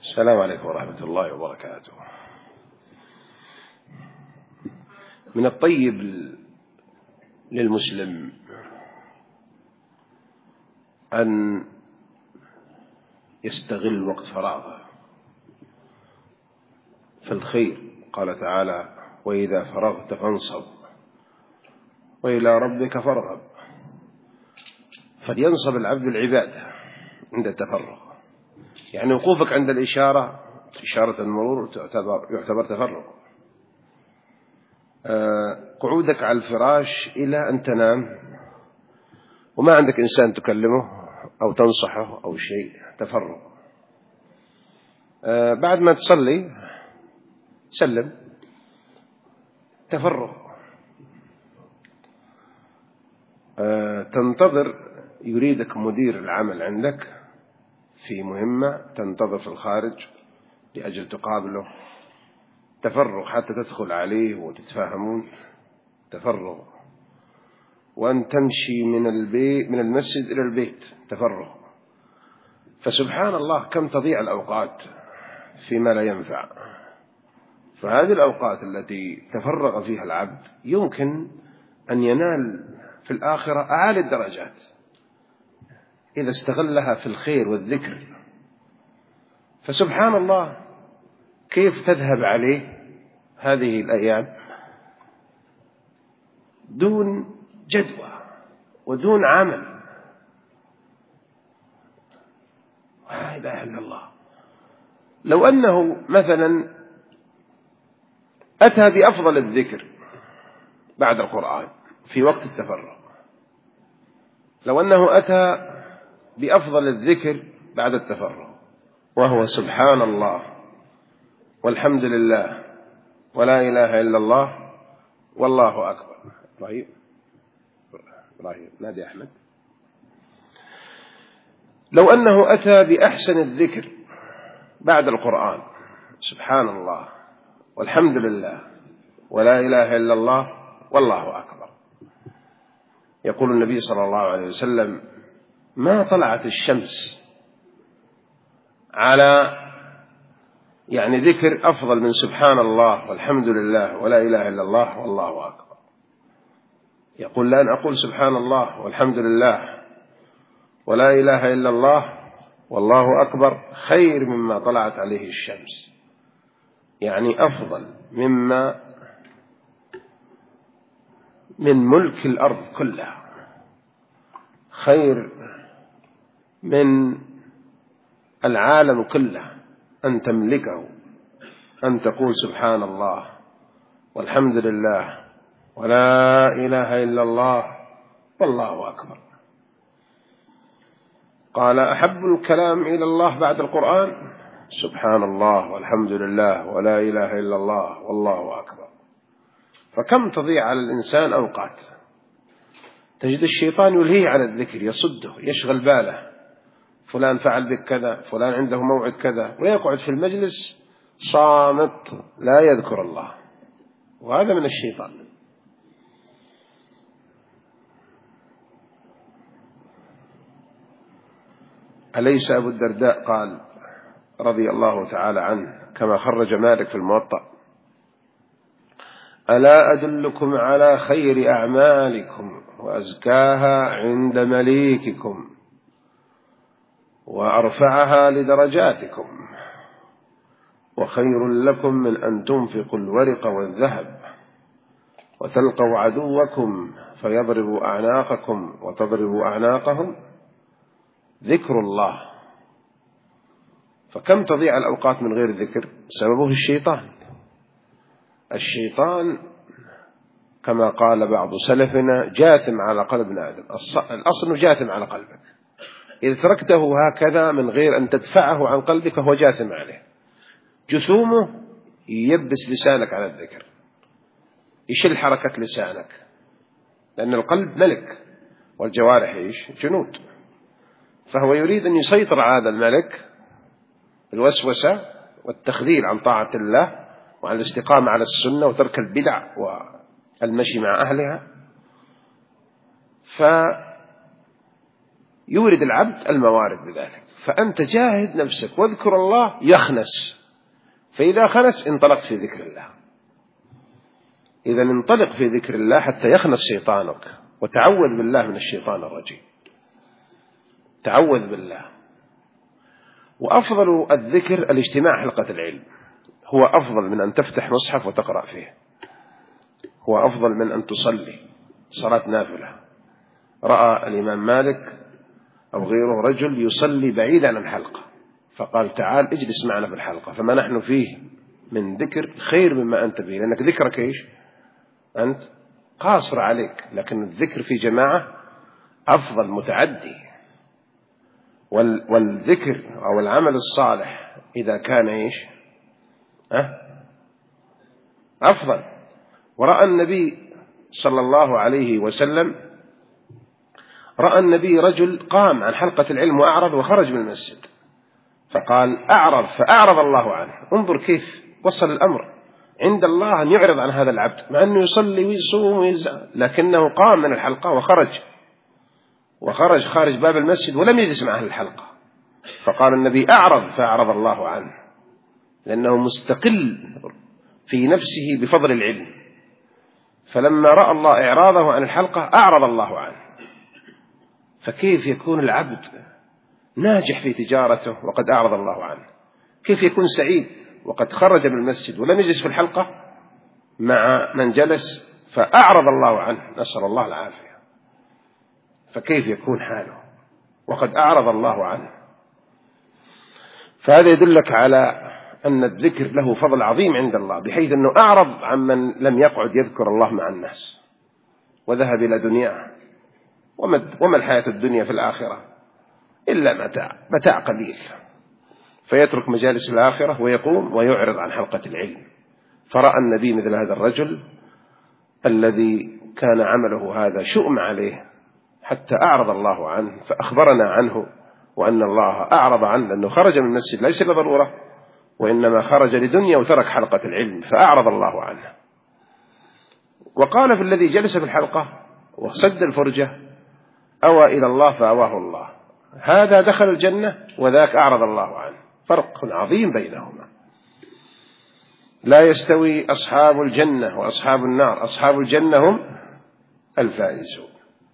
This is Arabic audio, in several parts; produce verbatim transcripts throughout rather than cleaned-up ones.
السلام عليكم ورحمة الله وبركاته. من الطيب للمسلم أن يستغل وقت فراغه في الخير. قال تعالى: وإذا فرغت فانصب وإلى ربك فارغب. فلينصب العبد العبادة عند التفرغ، يعني وقوفك عند الإشارة إشارة المرور تعتبر يعتبر تفرغ. قعودك على الفراش إلى أن تنام وما عندك إنسان تكلمه أو تنصحه أو شيء، تفرغ. بعد ما تصلي سلم، تفرغ. تنتظر، يريدك مدير العمل عندك في مهمة، تنتظر في الخارج لأجل تقابله، تفرغ حتى تدخل عليه وتتفاهمون، تفرغ. وأن تمشي من البيت من المسجد إلى البيت، تفرغ. فسبحان الله كم تضيع الأوقات فيما لا ينفع. فهذه الأوقات التي تفرغ فيها العبد يمكن أن ينال في الآخرة أعالي الدرجات إذا استغلها في الخير والذكر. فسبحان الله كيف تذهب عليه هذه الأيام دون جدوى ودون عمل. لا إله إلا الله. لو أنه مثلا أتى بأفضل الذكر بعد القرآن في وقت التفرغ، لو أنه أتى بأفضل الذكر بعد التفرغ وهو سبحان الله والحمد لله ولا إله إلا الله والله أكبر. إبراهيم إبراهيم نادي أحمد. لو أنه أتى بأحسن الذكر بعد القرآن سبحان الله والحمد لله ولا إله إلا الله والله أكبر. يقول النبي صلى الله عليه وسلم: ما طلعت الشمس على يعني ذكر أفضل من سبحان الله والحمد لله ولا إله إلا الله والله أكبر. يقول: لأن أقول سبحان الله والحمد لله ولا إله إلا الله والله أكبر خير مما طلعت عليه الشمس، يعني أفضل مما من ملك الأرض كلها، خير من العالم كله أن تملكه، أن تقول سبحان الله والحمد لله ولا إله إلا الله والله أكبر. قال: أحب الكلام إلى الله بعد القرآن سبحان الله والحمد لله ولا إله إلا الله والله أكبر. فكم تضيع على الإنسان أوقات، تجد الشيطان يلهيه على الذكر، يصده، يشغل باله، فلان فعل بك كذا، فلان عنده موعد كذا، ويقعد في المجلس صامت لا يذكر الله، وهذا من الشيطان. أليس أبو الدرداء قال رضي الله تعالى عنه كما خرج مالك في الموطأ: ألا أدلكم على خير أعمالكم وأزكاها عند مليككم وأرفعها لدرجاتكم وخير لكم من أن تنفقوا الورق والذهب وتلقوا عدوكم فيضربوا أعناقكم وتضربوا أعناقهم، ذكر الله. فكم تضيع الأوقات من غير ذكر؟ سببه الشيطان. الشيطان كما قال بعض سلفنا جاثم على قلب آدم. الأصل جاثم على قلبك، إذا تركته هكذا من غير أن تدفعه عن قلبك فهو جاثم عليه. جثومه يبس لسانك على الذكر، يشل حركة لسانك، لأن القلب ملك والجوارح إيش؟ جنود. فهو يريد أن يسيطر على هذا الملك الوسوسة والتخذيل عن طاعة الله وعن الاستقامة على السنة وترك البدع والمشي مع أهلها. فيورد العبد الموارد بذلك، فأنت جاهد نفسك واذكر الله يخنس، فإذا خنس انطلق في ذكر الله. إذا انطلق في ذكر الله حتى يخنس شيطانك، وتعوذ بالله من الشيطان الرجيم، تعوذ بالله. وأفضل الذكر الاجتماع حلقة العلم، هو أفضل من أن تفتح مصحف وتقرأ فيه، هو أفضل من أن تصلي صلاة نافلة. رأى الإمام مالك أو غيره رجل يصلي بعيدا عن الحلقة، فقال تعال اجلس معنا في الحلقة، فما نحن فيه من ذكر خير مما أنت فيه، لأنك ذكرك إيش؟ أنت قاصر عليك، لكن الذكر في جماعة أفضل متعدي. والذكر أو العمل الصالح إذا كان إيش؟ أه؟ أفضل. ورأى النبي صلى الله عليه وسلم، رأى النبي رجل قام عن حلقة العلم وأعرض وخرج من المسجد، فقال أعرض فأعرض الله عنه. انظر كيف وصل الأمر عند الله أن يعرض عن هذا العبد، مع أنه يصلي ويصوم ويزعل، لكنه قام من الحلقة وخرج وخرج خارج باب المسجد ولم يجلس مع أهل الحلقة، فقال النبي أعرض فأعرض الله عنه، لأنه مستقل في نفسه بفضل العلم، فلما رأى الله إعراضه عن الحلقة أعرض الله عنه. فكيف يكون العبد ناجح في تجارته وقد أعرض الله عنه؟ كيف يكون سعيد وقد خرج من المسجد ولم يجلس في الحلقة مع من جلس فأعرض الله عنه، نسأل الله العافية. فكيف يكون حاله وقد أعرض الله عنه؟ فهذا يدلك على أن الذكر له فضل عظيم عند الله، بحيث أنه أعرض عن من لم يقعد يذكر الله مع الناس وذهب إلى دنياه. وما الحياة الدنيا في الآخرة إلا متاع متاع قليل، فيترك مجالس الآخرة ويقوم ويعرض عن حلقة العلم. فرأى النبي مثل هذا الرجل الذي كان عمله هذا شؤم عليه حتى أعرض الله عنه، فأخبرنا عنه وأن الله أعرض عنه لأنه خرج من المسجد ليس لضرورة، وإنما خرج لدنيا وترك حلقة العلم فأعرض الله عنه. وقال في الذي جلس في الحلقة وسد الفرجة أوى إلى الله فأواه الله، هذا دخل الجنة وذاك أعرض الله عنه، فرق عظيم بينهما. لا يستوي أصحاب الجنة وأصحاب النار، أصحاب الجنة هم الفائزون.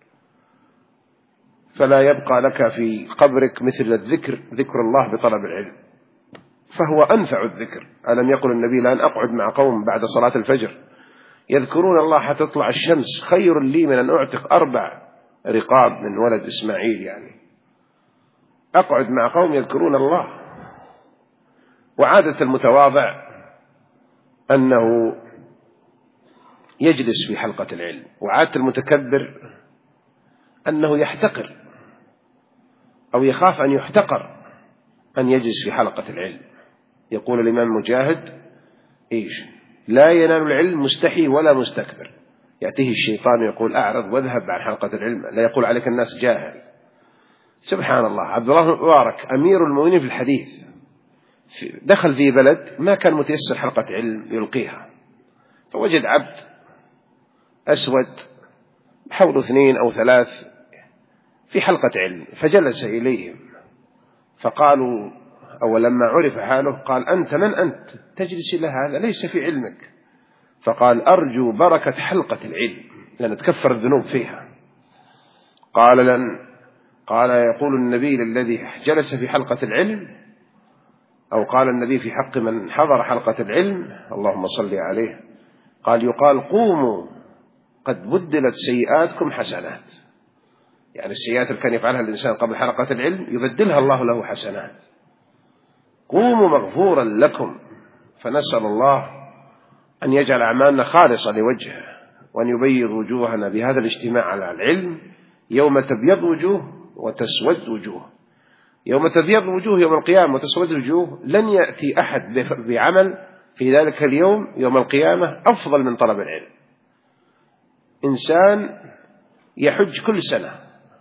فلا يبقى لك في قبرك مثل الذكر، ذكر الله بطلب العلم، فهو أنفع الذكر. ألم يقل النبي لأن أقعد مع قوم بعد صلاة الفجر يذكرون الله حتى تطلع الشمس خير لي من أن أعتق أربع رقاب من ولد إسماعيل. يعني أقعد مع قوم يذكرون الله. وعادة المتواضع أنه يجلس في حلقة العلم، وعادة المتكبر أنه يحتقر أو يخاف أن يحتقر أن يجلس في حلقة العلم. يقول الإمام مجاهد إيش؟ لا ينال العلم مستحي ولا مستكبر. يأتيه الشيطان يقول أعرض واذهب عن حلقة العلم، لا يقول عليك الناس جاهل. سبحان الله. عبد الله بن مبارك أمير المؤمنين في الحديث دخل في بلد ما كان متيسر حلقة علم يلقيها، فوجد عبد أسود حوله اثنين أو ثلاث في حلقة علم، فجلس إليهم فقالوا، أو لما عرف حاله قال أنت من أنت تجلس إلى هذا ليس في علمك؟ فقال أرجو بركة حلقة العلم لأن تكفر الذنوب فيها. قال لن قال يقول النبي للذي جلس في حلقة العلم، أو قال النبي في حق من حضر حلقة العلم اللهم صل عليه، قال يقال قوموا قد بدلت سيئاتكم حسنات. يعني السيئات اللي كان يفعلها الإنسان قبل حلقة العلم يبدلها الله له حسنات. قوموا مغفورا لكم. فنسأل الله أن يجعل أعمالنا خالصة لوجهه، وأن يبيض وجوهنا بهذا الاجتماع على العلم يوم تبيض وجوه وتسود وجوه. يوم تبيض وجوه يوم القيامة وتسود وجوه، لن يأتي أحد بعمل في ذلك اليوم يوم القيامة أفضل من طلب العلم. إنسان يحج كل سنة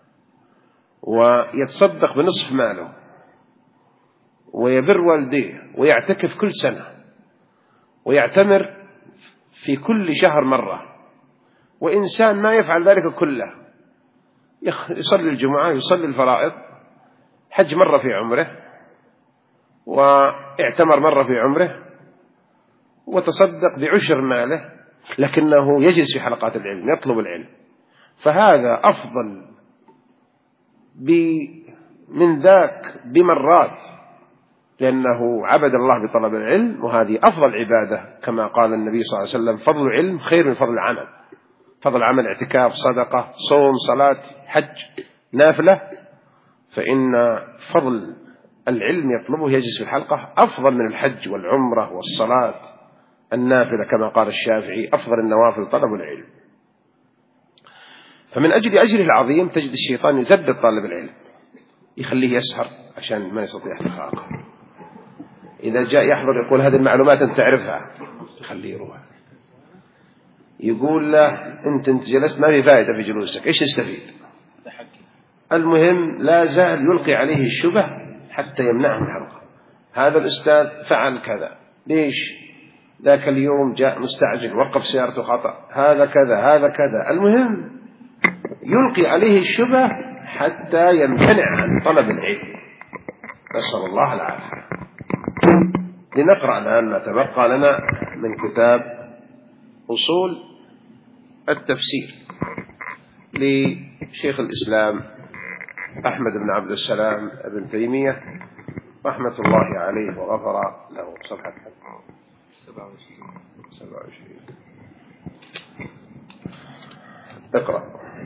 ويتصدق بنصف ماله ويبر والديه ويعتكف كل سنة ويعتمر في كل شهر مرة، وإنسان ما يفعل ذلك كله، يصلي الجمعة يصلي الفرائض حج مرة في عمره واعتمر مرة في عمره وتصدق بعشر ماله، لكنه يجلس في حلقات العلم يطلب العلم، فهذا أفضل من ذاك بمرات، لأنه عبد الله بطلب العلم، وهذه أفضل عبادة كما قال النبي صلى الله عليه وسلم: فضل العلم خير من فضل العمل. فضل العمل اعتكاف، صدقة، صوم، صلاة، حج، نافلة، فإن فضل العلم يطلبه يجلس في الحلقة أفضل من الحج والعمرة والصلاة النافلة، كما قال الشافعي: أفضل النوافل طلب العلم. فمن أجل أجره العظيم تجد الشيطان يثبت طالب العلم، يخليه يسهر عشان ما يستطيع احتقاقه. إذا جاء يحضر يقول: هذه المعلومات أنت تعرفها، يخليه يروح. يقول له: أنت أنت جلست ما في فائدة في جلوسك، إيش تستفيد؟ المهم لا زال يلقي عليه الشبه حتى يمنعه من الحلقة. هذا الأستاذ فعل كذا، ليش؟ ذاك اليوم جاء مستعجل، وقف سيارته خطأ، هذا كذا هذا كذا. المهم يلقي عليه الشبه حتى يمتنع عن طلب العلم، نسأل الله العافية. لنقرأ الآن ما تبقى لنا من كتاب أصول التفسير لشيخ الإسلام أحمد بن عبد السلام ابن تيمية رحمة الله عليه وغفر له. صفحة سبعة وعشرين. اقرأ.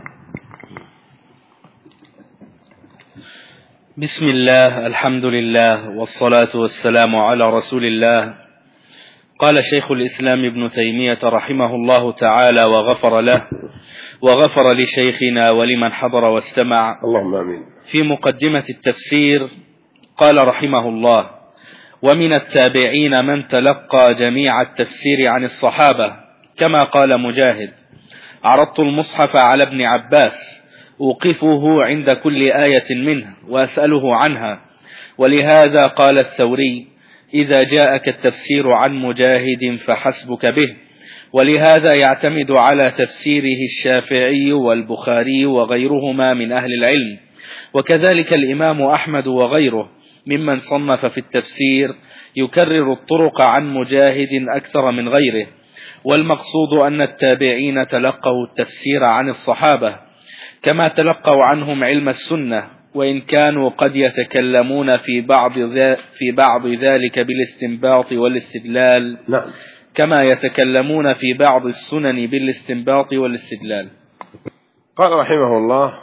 بسم الله، الحمد لله، والصلاة والسلام على رسول الله. قال شيخ الإسلام ابن تيمية رحمه الله تعالى وغفر له وغفر لشيخنا ولمن حضر واستمع، اللهم آمين. في مقدمة التفسير قال رحمه الله: ومن التابعين من تلقى جميع التفسير عن الصحابة، كما قال مجاهد: عرضت المصحف على ابن عباس أوقفه عند كل آية منه وأسأله عنها. ولهذا قال الثوري: إذا جاءك التفسير عن مجاهد فحسبك به. ولهذا يعتمد على تفسيره الشافعي والبخاري وغيرهما من أهل العلم، وكذلك الإمام أحمد وغيره ممن صنف في التفسير يكرر الطرق عن مجاهد أكثر من غيره. والمقصود أن التابعين تلقوا التفسير عن الصحابة كما تلقوا عنهم علم السنة، وإن كانوا قد يتكلمون في بعض في بعض ذلك بالاستنباط والاستدلال، نعم، كما يتكلمون في بعض السنن بالاستنباط والاستدلال. قال رحمه الله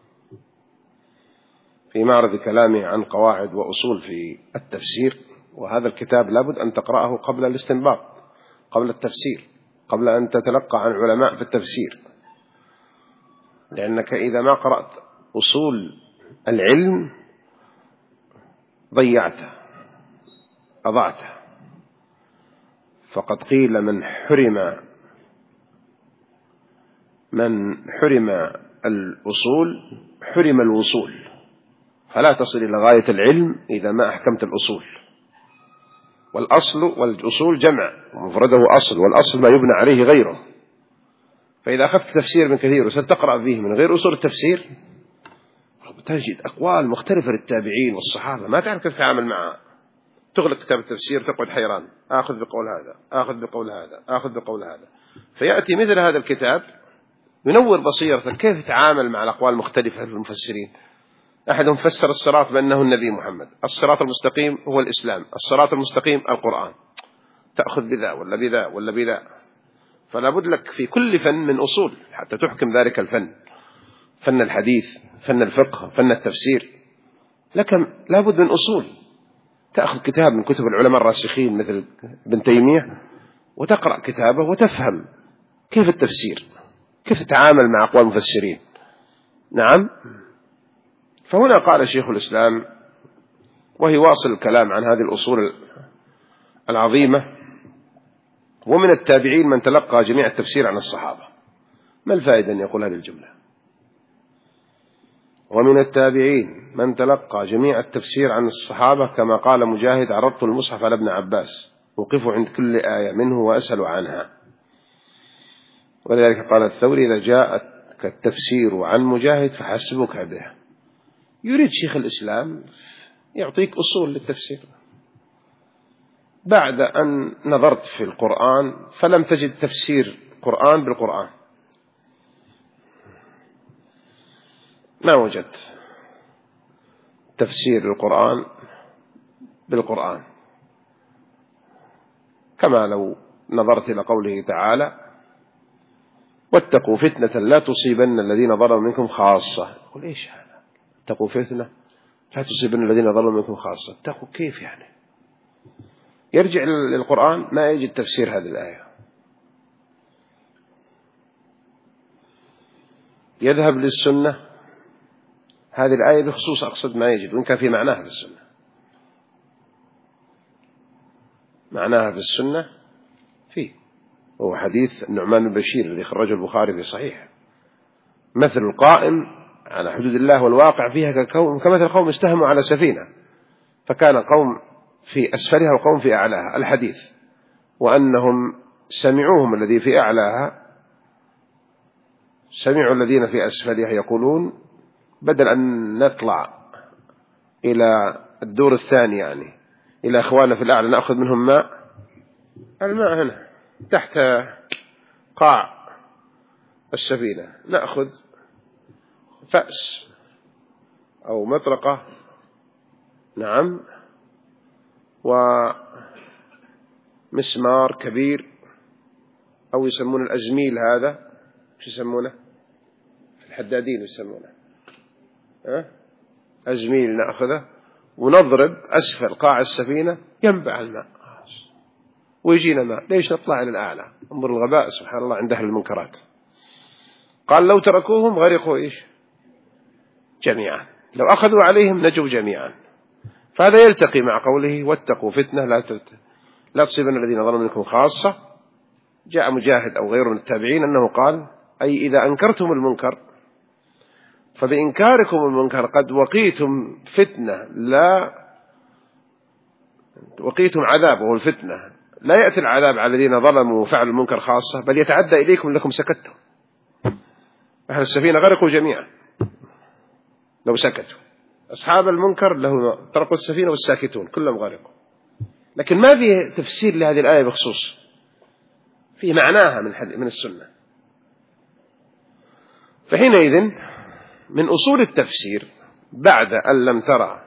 في معرض كلامه عن قواعد وأصول في التفسير: وهذا الكتاب لابد أن تقرأه قبل الاستنباط، قبل التفسير، قبل أن تتلقى عن علماء في التفسير، لأنك إذا ما قرأت أصول العلم ضيعته، أضعته. فقد قيل: من حرم من حرم الأصول حرم الوصول. فلا تصل إلى غاية العلم إذا ما أحكمت الأصول. والأصل والأصول جمع، ومفرده أصل، والأصل ما يبنى عليه غيره. فإذا أخذت تفسير من كثير وستقرأ فيه من غير أصول التفسير تجد أقوال مختلفة للتابعين والصحابة ما تعرف كيف تتعامل معها. تغلق كتاب التفسير تقعد حيران، آخذ بقول هذا، آخذ بقول هذا، آخذ بقول هذا. فيأتي مثل هذا الكتاب ينور بصيرتك كيف تتعامل مع الأقوال المختلفة للمفسرين. أحدهم فسر الصراط بأنه النبي محمد، الصراط المستقيم هو الإسلام، الصراط المستقيم القرآن. تأخذ بذا ولا بذا ولا بذا. فلا بد لك في كل فن من أصول حتى تحكم ذلك الفن، فن الحديث، فن الفقه، فن التفسير، لكن لا بد من أصول. تأخذ كتاب من كتب العلماء الراسخين مثل ابن تيمية وتقرأ كتابه وتفهم كيف التفسير، كيف تتعامل مع أقوال المفسرين. نعم. فهنا قال شيخ الإسلام وهي واصل الكلام عن هذه الأصول العظيمة: ومن التابعين من تلقى جميع التفسير عن الصحابة. ما الفائدة أن يقول هذه الجملة؟ ومن التابعين من تلقى جميع التفسير عن الصحابة كما قال مجاهد: عرضت المصحف على ابن عباس وقف عند كل آية منه وأسأل عنها. ولذلك قال الثوري: إذا جاءك التفسير عن مجاهد فحسبك به. يريد شيخ الإسلام يعطيك أصول للتفسير. بعد أن نظرت في القرآن فلم تجد تفسير قرآن بالقرآن، ما وجدت تفسير القرآن بالقرآن. كما لو نظرت إلى قوله تعالى واتقوا فتنة لا تصيبن الذين ظلموا منكم خاصة. يقول إيش هذا؟ اتقوا فتنة لا تصيبن الذين ظلموا منكم خاصة، اتقوا كيف يعني؟ يرجع للقرآن ما يجد تفسير هذه الآية، يذهب للسنة هذه الآية بخصوص أقصد ما يجد، وإن كان في معناها في السنة، معناها في السنة فيه، وهو حديث النعمان بن بشير الذي خرجه البخاري في صحيح: مثل القائم على حدود الله والواقع فيها كمثل قوم استهموا على سفينة فكان قوم في أسفلها وقوم في أعلاها، الحديث، وأنهم سمعوهم الذي في أعلاها سمعوا الذين في أسفلها يقولون بدل أن نطلع إلى الدور الثاني يعني إلى أخواننا في الأعلى نأخذ منهم ماء، الماء هنا تحت قاع السفينة، نأخذ فأس أو مطرقة، نعم، ومسمار كبير، أو يسمون الأزميل، هذا شو يسمونه في الحدادين يسمونه أه؟ أزميل، نأخذه ونضرب أسفل قاع السفينة ينبع الماء ويجينا ماء. ليش نطلع إلى الأعلى؟ انظر الغباء سبحان الله عند أهل المنكرات. قال لو تركوهم غرقوا إيش جميعا، لو أخذوا عليهم نجوا جميعا. فهذا يلتقي مع قوله واتقوا فتنة لا لا تصيبن الذين ظلموا منكم خاصة. جاء مجاهد أو غيره من التابعين أنه قال أي إذا أنكرتم المنكر فبإنكاركم المنكر قد وقيتم فتنة، لا وقيتم عذاب، وهو الفتنة لا يأتي العذاب على الذين ظلموا وفعلوا المنكر خاصة، بل يتعدى إليكم لكم سكتتم. أهل السفينة غرقوا جميعا لو سكتوا، أصحاب المنكر له طرقوا السفينة والساكتون كلهم غرقوا. لكن ما في تفسير لهذه الآية بخصوص، في معناها من من السنة. فحينئذ من أصول التفسير بعد أن لم ترى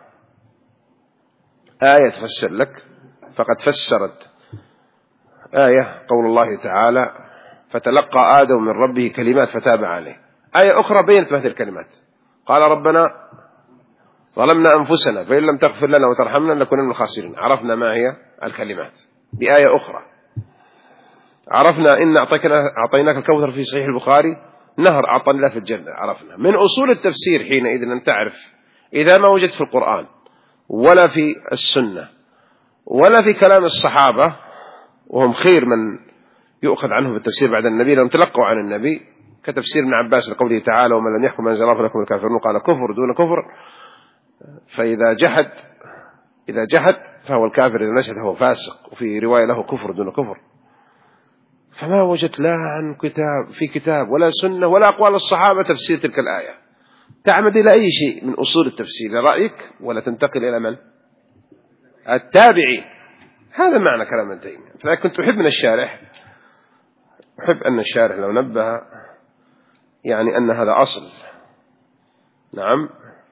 آية تفسر لك فقد فسرت آية قول الله تعالى فتلقى آدم من ربه كلمات فتاب عليه، آية أخرى بينت هذه الكلمات، قال ربنا ظلمنا أنفسنا فإن لم تغفر لنا وترحمنا لنكون من الخاسرين. عرفنا ما هي الكلمات بآية أخرى. عرفنا إن أعطيناك الكوثر في صحيح البخاري نهر أعطاني الله في الجنة. عرفنا من أصول التفسير حينئذ أن تعرف إذا ما وجدت في القرآن ولا في السنة ولا في كلام الصحابة، وهم خير من يؤخذ عنه بالتفسير بعد النبي لم تلقوا عن النبي، كتفسير ابن عباس لقوله تعالى ومن لم يحكم أنزل الله فلكم الكافرون، قال كفر دون كفر، فإذا جحد إذا جحد فهو الكافر، إذا نشهد فهو فاسق، وفي رواية له كفر دون كفر. فما وجدت لا عن كتاب في كتاب ولا سنة ولا أقوال الصحابة تفسير تلك الآية. تعمد إلى أي شيء من أصول التفسير لرأيك ولا تنتقل إلى من؟ التابعي. هذا معنى كلام ابن تيمية. فأنا كنت أحب من الشارح، أحب أن الشارح لو نبه يعني أن هذا أصل، نعم،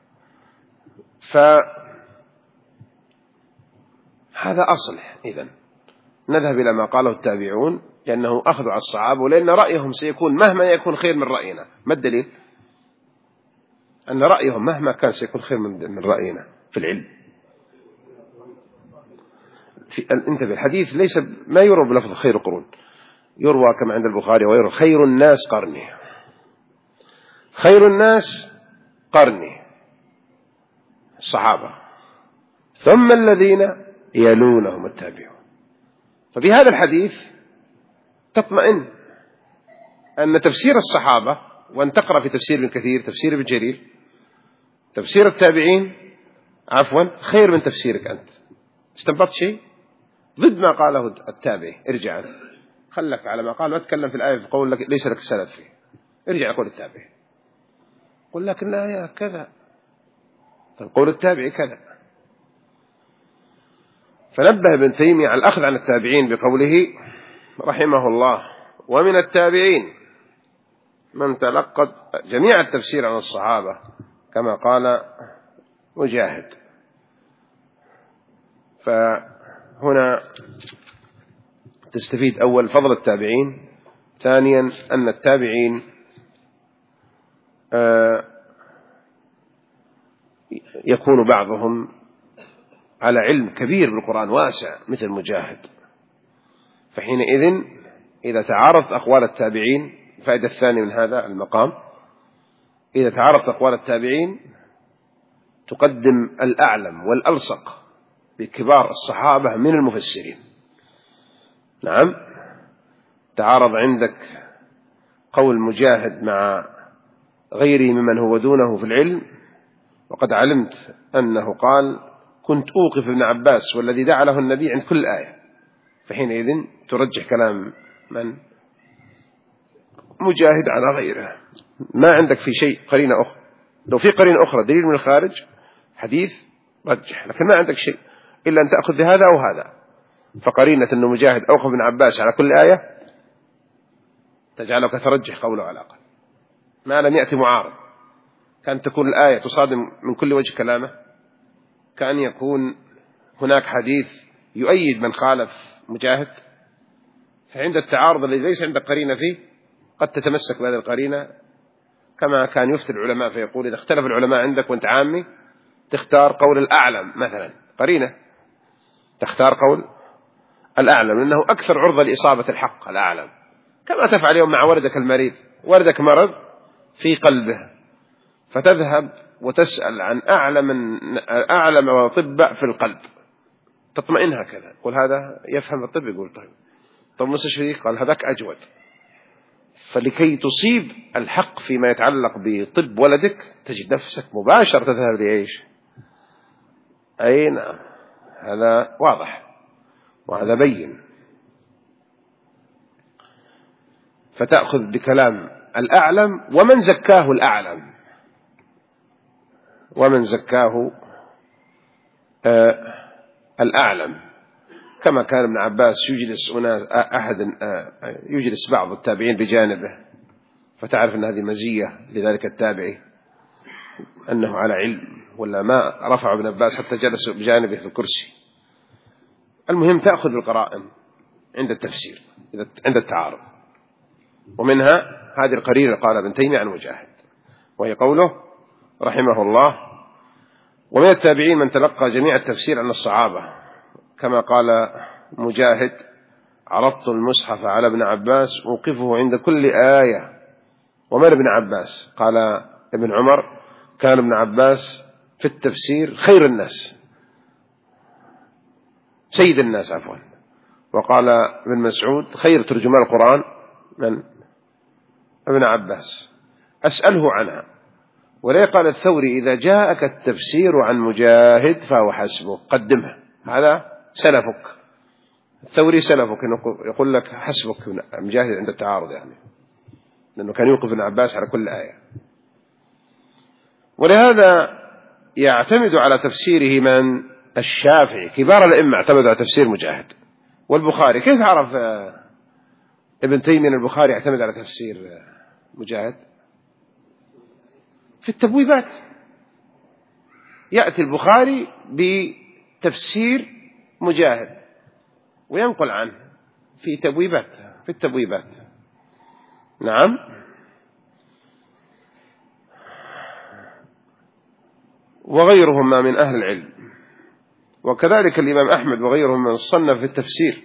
فهذا أصل. إذن نذهب إلى ما قاله التابعون لأنه أخذوا على الصحابة، ولأن رأيهم سيكون مهما يكون خير من رأينا. ما الدليل؟ أن رأيهم مهما كان سيكون خير من رأينا في العلم. في انتبه، الحديث ليس ما يروى بلفظ خير القرون، يروى كما عند البخاري ويروى خير الناس قرني، خير الناس قرني الصحابة، ثم الذين يلونهم التابعون. فبهذا الحديث تطمئن أن تفسير الصحابة، وأن تقرأ في تفسير ابن كثير، تفسير ابن جرير، تفسير التابعين عفوا خير من تفسيرك أنت. استنبطت شيء ضد ما قاله التابعي، ارجع خلك على ما قال، واتكلم في الآية في قول لك ليس لك سند فيه، ارجع قول التابعي، قل لك الآية كذا، فقول التابعي كذا. فنبه ابن تيمية على الأخذ عن التابعين بقوله رحمه الله ومن التابعين من تلقى جميع التفسير عن الصحابة كما قال مجاهد. فهنا تستفيد أول فضل التابعين، ثانيا أن التابعين يكون بعضهم على علم كبير بالقرآن واسع مثل مجاهد، فحينئذ إذا تعارضت أقوال التابعين، الفائدة الثانية من هذا المقام، إذا تعارضت أقوال التابعين تقدم الأعلم والألصق بكبار الصحابة من المفسرين. نعم، تعارض عندك قول مجاهد مع غيره ممن هو دونه في العلم، وقد علمت أنه قال كنت أوقف ابن عباس والذي دعا له النبي عند كل آية، فحينئذ ترجح كلام من مجاهد على غيره. ما عندك في شيء قرينة أخرى، لو في قرينة أخرى دليل من الخارج حديث رجح، لكن ما عندك شيء إلا أن تأخذ بهذا أو هذا. فقرينة أنه مجاهد أوقف ابن عباس على كل آية تجعلك ترجح قوله على الأقل ما لم يأتي معارض. كان تكون الآية تصادم من كل وجه كلامه، كأن يكون هناك حديث يؤيد من خالف مجاهد. فعند التعارض الذي ليس عندك قرينة فيه قد تتمسك بهذه القرينة، كما كان يفتي العلماء فيقول إذا اختلف العلماء عندك وانت عامي تختار قول الأعلم مثلا، قرينة تختار قول الأعلم لأنه أكثر عرضة لإصابة الحق الأعلم، كما تفعل اليوم مع وردك المريض، وردك مرض في قلبه فتذهب وتسأل عن أعلم أعلم أطباء في القلب تطمئن هكذا، قل هذا يفهم الطب، يقول طيب طب مستشفى قال هذاك أجود. فلكي تصيب الحق فيما يتعلق بطب ولدك تجد نفسك مباشرة تذهب لإيش؟ أي نعم، هذا واضح وهذا بين. فتأخذ بكلام الأعلم ومن زكاه الأعلم، ومن زكاه آه الأعلم، كما كان ابن عباس يجلس أناس أحد آه يجلس بعض التابعين بجانبه، فتعرف أن هذه مزية لذلك التابعي أنه على علم، ولا ما رفع ابن عباس حتى جلس بجانبه في الكرسي. المهم تأخذ القرائن عند التفسير عند التعارض، ومنها هذه القرينة قال ابن تيمية عن مجاهد، وهي قوله رحمه الله ومن التابعين من تلقى جميع التفسير عن الصحابة كما قال مجاهد عرضت المصحف على ابن عباس أوقفه عند كل آية. ومن ابن عباس؟ قال ابن عمر كان ابن عباس في التفسير خير الناس، سيد الناس عفوا. وقال ابن مسعود خير ترجمان القرآن من ابن عباس، أسأله عنها. ولا قال الثوري إذا جاءك التفسير عن مجاهد فهو حسبك، قدمها، هذا سلفك. الثوري سلفك يقول لك حسبك مجاهد عند التعارض، يعني لأنه كان يوقف ابن عباس على كل آية. ولهذا يعتمد على تفسيره من الشافعي، كبار الأئمة اعتمدوا على تفسير مجاهد. والبخاري كيف عرف ابن تيمية البخاري يعتمد على تفسير مجاهد؟ في التبويبات يأتي البخاري بتفسير مجاهد وينقل عنه في تبويبات في التبويبات. نعم. وغيرهم ما من أهل العلم، وكذلك الإمام أحمد وغيرهم من صنف في التفسير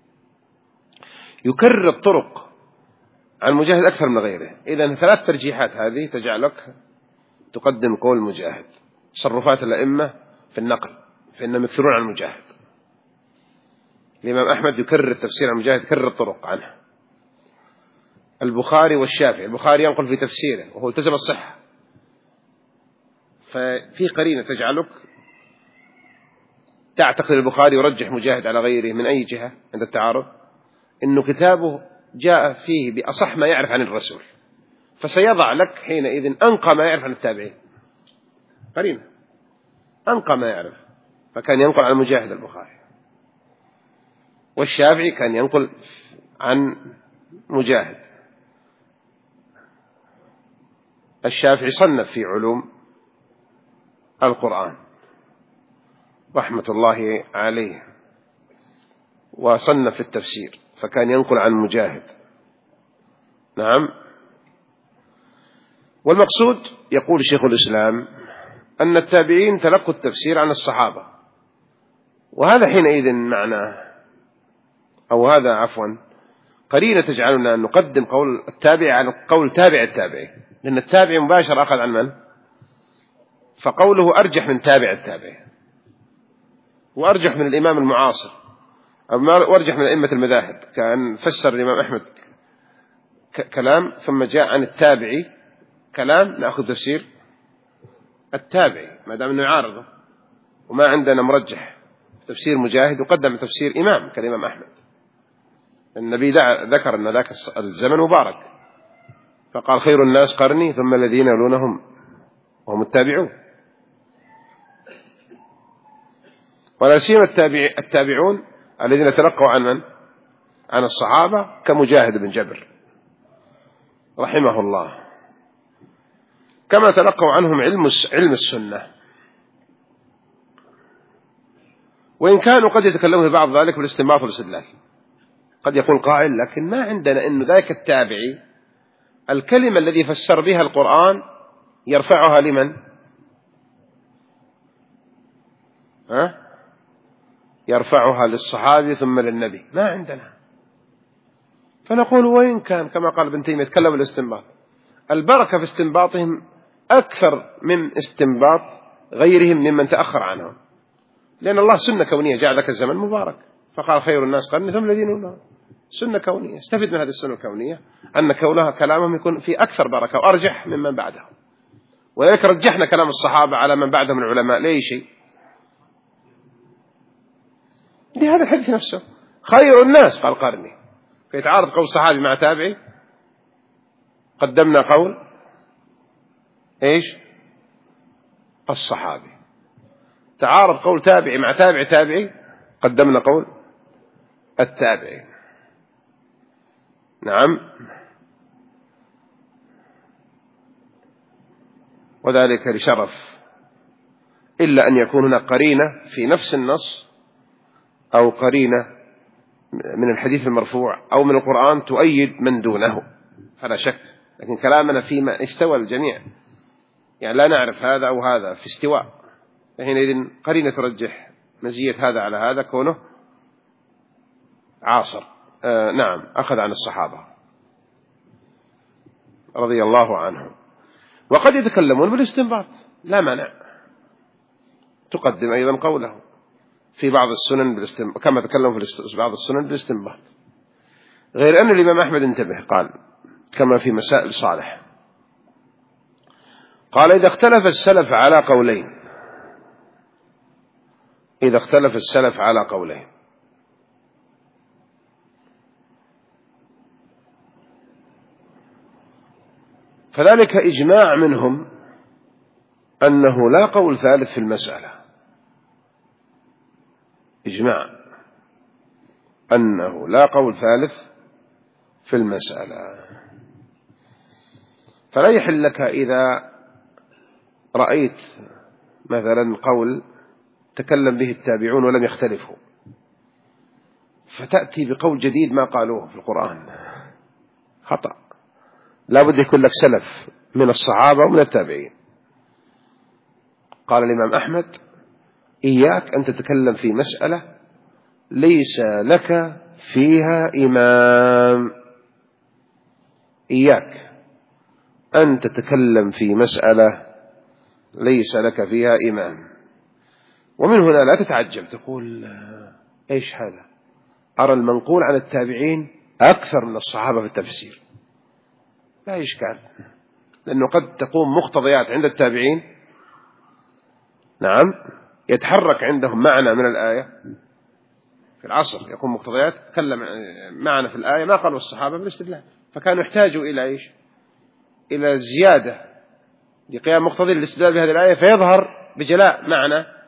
يكرر الطرق عن مجاهد أكثر من غيره. إذن ثلاث ترجيحات هذه تجعلك تقدم قول مجاهد. تصرفات الأئمة في النقل فإنهم يكثرون عن مجاهد. الإمام أحمد يكرر التفسير عن مجاهد، يكرر الطرق عنه. البخاري والشافعي، البخاري ينقل في تفسيره وهو التزم الصحة، ففي قرينة تجعلك تعتقد البخاري يرجح مجاهد على غيره من أي جهة عند التعارض، إنه كتابه جاء فيه بأصح ما يعرف عن الرسول، فسيضع لك حينئذ أنقى ما يعرف عن التابعين. قرينة أنقى ما يعرف، فكان ينقل عن مجاهد البخاري. والشافعي كان ينقل عن مجاهد. الشافعي صنف في علوم القرآن رحمة الله عليه، وصنف في التفسير، فكان ينقل عن مجاهد. نعم. والمقصود يقول شيخ الإسلام أن التابعين تلقوا التفسير عن الصحابة، وهذا حينئذ معناه، أو هذا عفوا قرينة تجعلنا أن نقدم قول التابع على قول تابع التابعي، لأن التابع مباشر أخذ عن من؟ فقوله أرجح من تابع التابع، وأرجح من الإمام المعاصر، أو وأرجح من أئمة المذاهب. كان فسر الإمام أحمد كلام ثم جاء عن التابعي كلام، نأخذ تفسير التابعي ما دام أنه يعارضه، وما عندنا مرجح تفسير مجاهد وقدم تفسير إمام كالإمام أحمد. النبي ذكر أن ذاك الزمن مبارك، فقال خير الناس قرني ثم الذين يلونهم وهم التابعون. ولا سيما التابع التابعون الذين تلقوا عن من؟ عن الصحابة كمجاهد بن جبر رحمه الله، كما تلقوا عنهم علم علم السنة. وإن كانوا قد يتكلمون في بعض ذلك بالاستنباط والاستدلال، قد يقول قائل لكن ما عندنا إن ذاك التابعي الكلمة الذي فسر بها القرآن يرفعها لمن؟ ها؟ يرفعها للصحابي ثم للنبي، ما عندنا. فنقول وإن كان كما قال ابن تيمية يتكلم بالاستنباط، البركة في استنباطهم أكثر من استنباط غيرهم ممن تأخر عنهم، لأن الله سنة كونية جعل ذاك الزمن مبارك، فقال خير الناس قرني ثم الذين يلونهم. سنة كونية، استفد من هذه السنة الكونية أن كونها كلامهم يكون في أكثر بركة وأرجح ممن بعدهم. ولذلك رجحنا كلام الصحابة على من بعدهم من العلماء لأي شيء؟ لهذا الحديث نفسه خير الناس قال قرني، فيتعارض قول صحابي مع تابعي، قدمنا قول إيش؟ الصحابي. تعارض قول تابعي مع تابع تابعي، قدمنا قول التابعي. نعم. وذلك لشرف، إلا أن يكون هناك قرينة في نفس النص أو قرينة من الحديث المرفوع أو من القرآن تؤيد من دونه، فلا شك. لكن كلامنا فيما استوى الجميع، يعني لا نعرف هذا أو هذا في استواء، حينئذ قرينة ترجح مزية هذا على هذا كونه عاصر. آه نعم، أخذ عن الصحابة رضي الله عنهم. وقد يتكلمون بالاستنباط، لا مانع، تقدم أيضا قوله في بعض السنن بالاستنباط، كما تكلم في بعض السنن بالاستنباط. غير أن الإمام أحمد انتبه، قال كما في مسائل صالح، قال إذا اختلف السلف على قولين، إذا اختلف السلف على قولين فذلك إجماع منهم أنه لا قول ثالث في المسألة، إجماع أنه لا قول ثالث في المسألة. فلا يحل لك إذا رأيت مثلا قول تكلم به التابعون ولم يختلفوا، فتأتي بقول جديد ما قالوه في القرآن، خطأ. لا بد يكون لك سلف من الصحابة ومن التابعين. قال الإمام أحمد إياك أن تتكلم في مسألة ليس لك فيها إمام، إياك أن تتكلم في مسألة ليس لك فيها إمام. ومن هنا لا تتعجب، تقول إيش هذا؟ أرى المنقول عن التابعين أكثر من الصحابة في التفسير. لا إشكال، لأنه قد تقوم مقتضيات عند التابعين، نعم، يتحرك عندهم معنى من الآية في العصر، يقوم مقتضيات تكلم معنى في الآية ما قالوا الصحابة بالاستدلال، فكانوا يحتاجوا إلى إيش؟ إلى زيادة لقيام مقتضي الاستدلال بهذه الآية، فيظهر بجلاء معنى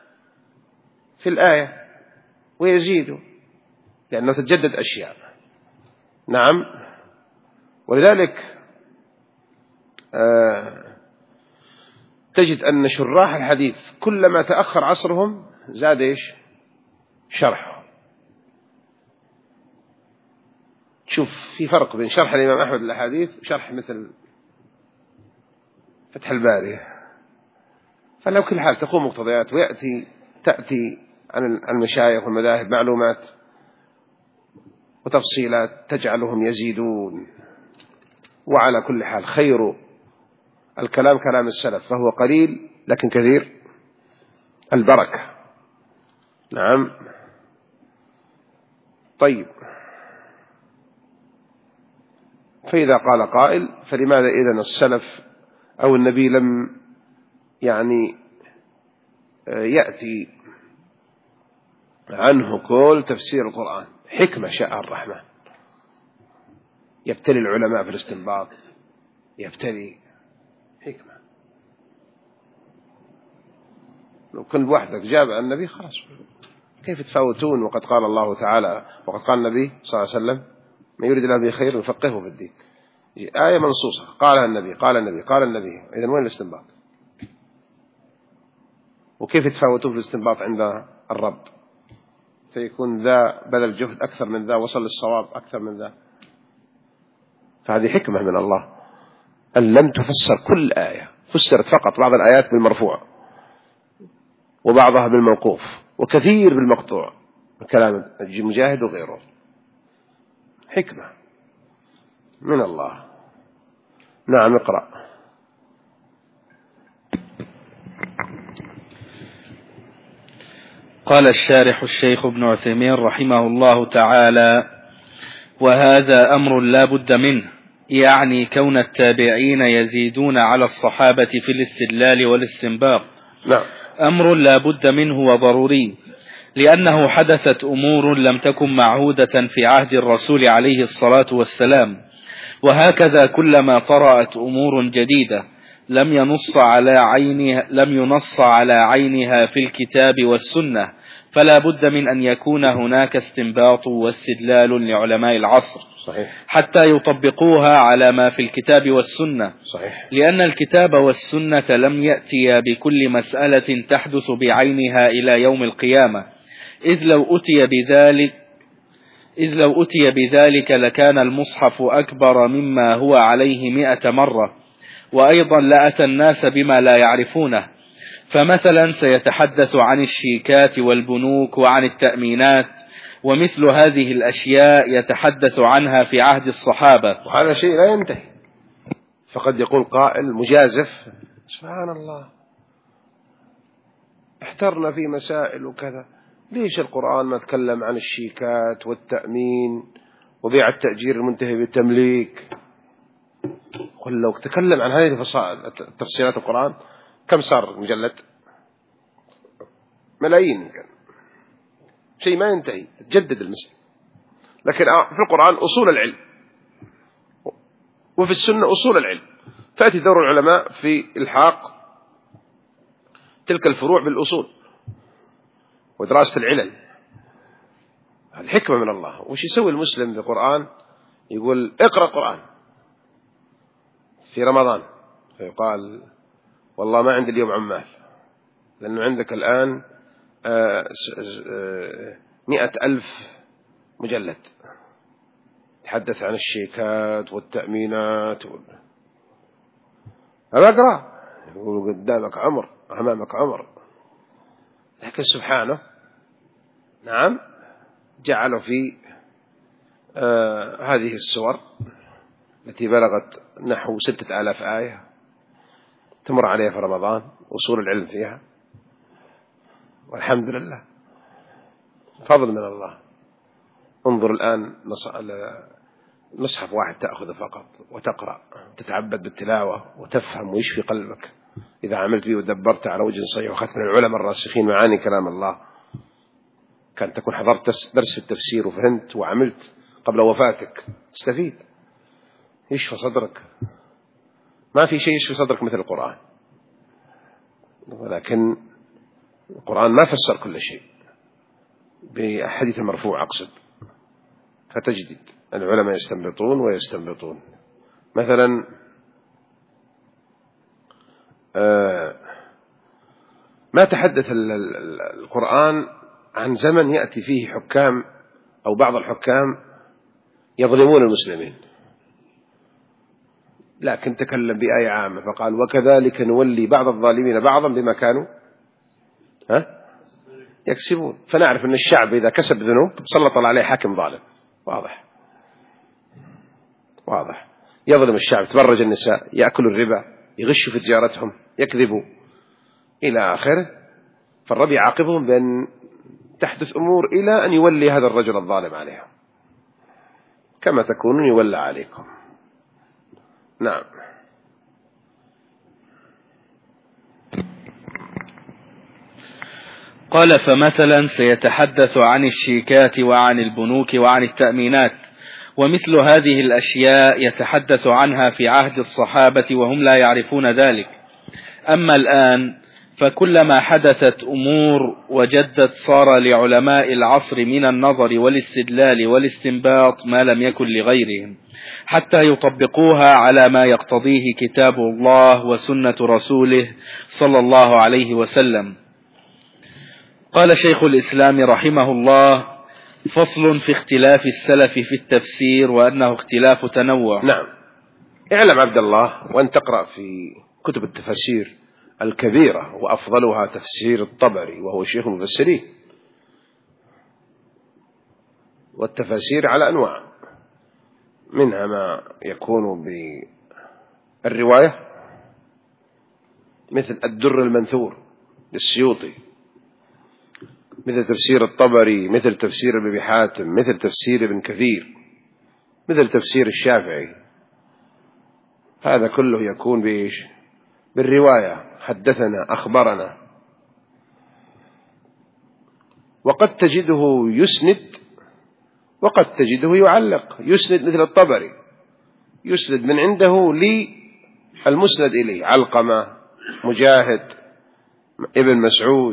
في الآية ويزيد، لأنه تتجدد أشياء. نعم. ولذلك آه تجد أن شراح الحديث كلما تأخر عصرهم زاد إيش شرحه. شوف في فرق بين شرح الإمام أحمد الأحاديث وشرح مثل فتح الباري. فلو كل حال تقوم مقتضيات ويأتي تأتي عن المشايخ والمذاهب معلومات وتفصيلات تجعلهم يزيدون. وعلى كل حال خير الكلام كلام السلف، فهو قليل لكن كثير البركة. نعم. طيب، فإذا قال قائل فلماذا إذن السلف أو النبي لم يعني يأتي عنه كل تفسير القرآن؟ حكمة شاء الرحمن، يبتلي العلماء في الاستنباط، يبتلي حكمة. لو كنت وحدك جاب عن النبي خلاص، كيف تفاوتون؟ وقد قال الله تعالى وقد قال النبي صلى الله عليه وسلم ما يريد الله به خير يفقهه في الدين. آية منصوصة قالها النبي قال النبي قال النبي، إذن وين الاستنباط؟ وكيف تفاوتون في الاستنباط عند الرب؟ فيكون ذا بذل جهد أكثر من ذا، وصل للصواب أكثر من ذا. فهذه حكمة من الله أن لم تفسر كل آية، فسرت فقط بعض الآيات بالمرفوع وبعضها بالموقوف وكثير بالمقطوع، كلام مجاهد وغيره. حكمة من الله. نعم. اقرأ. قال الشارح الشيخ ابن عثيمين رحمه الله تعالى: وهذا أمر لا بد منه، يعني كون التابعين يزيدون على الصحابة في الاستدلال والاستنباط نعم. أمر لا بد منه وضروري، لأنه حدثت أمور لم تكن معهودة في عهد الرسول عليه الصلاة والسلام، وهكذا كلما طرأت أمور جديدة لم ينص على عينها لم ينص على عينها في الكتاب والسنة، فلا بد من أن يكون هناك استنباط واستدلال لعلماء العصر. صحيح. حتى يطبقوها على ما في الكتاب والسنة. صحيح. لأن الكتاب والسنة لم يأتيا بكل مسألة تحدث بعينها إلى يوم القيامة، إذ لو أتي بذلك إذ لو أتي بذلك لكان المصحف أكبر مما هو عليه مئة مرة، وأيضا لأتى الناس بما لا يعرفونه. فمثلا سيتحدث عن الشيكات والبنوك وعن التأمينات، ومثل هذه الأشياء يتحدث عنها في عهد الصحابة، وهذا شيء لا ينتهي. فقد يقول قائل مجازف: سبحان الله، احترنا في مسائل وكذا، ليش القرآن ما تكلم عن الشيكات والتأمين وبيع التأجير المنتهي بالتمليك؟ قل لو تكلم عن هذه تفسيرات القرآن كم صار مجلد؟ ملايين، كان شيء ما ينتهي، تجدد المسألة. لكن في القرآن أصول العلم، وفي السنة أصول العلم، فأتي دور العلماء في إلحاق تلك الفروع بالأصول ودراسة العلل. هذه حكمة من الله. وش يسوي المسلم بالقرآن؟ يقول اقرأ قرآن في رمضان، فيقال والله ما عندي اليوم عمال، لأنه عندك الآن مئة ألف مجلد تحدث عن الشيكات والتأمينات وال... أقرأ، يقول قدامك عمر أمامك عمر. لكن سبحانه نعم جعله في آه هذه السور التي بلغت نحو ستة آلاف آية تمر عليها في رمضان، وصول العلم فيها، والحمد لله فضل من الله. انظر الآن مصحف واحد تأخذه فقط وتقرأ، تتعبد بالتلاوة وتفهم ويشفي قلبك إذا عملت به ودبرت على وجه صحيح وأخذت من العلماء الراسخين معاني كلام الله. كان تكون حضرت درس في التفسير وفهمت وعملت قبل وفاتك، استفيد، يشفى صدرك. ما في شيء يشفي صدرك مثل القرآن، ولكن القرآن ما فسر كل شيء، بحديث مرفوع أقصد، فتجد العلماء يستنبطون ويستنبطون. مثلا ما تحدث القرآن عن زمن يأتي فيه حكام أو بعض الحكام يظلمون المسلمين، لكن تكلم بآية عامة فقال وكذلك نولي بعض الظالمين بعضا بما كانوا ها يكسبون. فنعرف أن الشعب إذا كسب ذنوب سلط عليه حاكم ظالم، واضح واضح، يظلم الشعب، تبرج النساء، يأكل الربا، يغش في تجارتهم، يكذبوا إلى آخره. فالرب يعاقبهم بأن تحدث أمور إلى أن يولي هذا الرجل الظالم عليهم، كما تكونون يولى عليكم. نعم. قال فمثلا سيتحدث عن الشيكات وعن البنوك وعن التأمينات، ومثل هذه الأشياء يتحدث عنها في عهد الصحابة وهم لا يعرفون ذلك. أما الآن فكلما حدثت أمور وجدت صار لعلماء العصر من النظر والاستدلال والاستنباط ما لم يكن لغيرهم، حتى يطبقوها على ما يقتضيه كتاب الله وسنة رسوله صلى الله عليه وسلم. قال شيخ الإسلام رحمه الله: فصل في اختلاف السلف في التفسير وأنه اختلاف تنوع. نعم. اعلم عبد الله وأن تقرأ في كتب التفسير الكبيرة وأفضلها تفسير الطبري وهو شيخ المفسرين، والتفاسير على أنواع، منها ما يكون بالرواية مثل الدر المنثور للسيوطي، مثل تفسير الطبري، مثل تفسير ابن أبي حاتم، مثل تفسير ابن كثير، مثل تفسير الشافعي. هذا كله يكون بإيش؟ بالرواية، حدثنا أخبرنا. وقد تجده يسند وقد تجده يعلق. يسند مثل الطبري، يسند من عنده للمسند إليه، علقمة، مجاهد، ابن مسعود.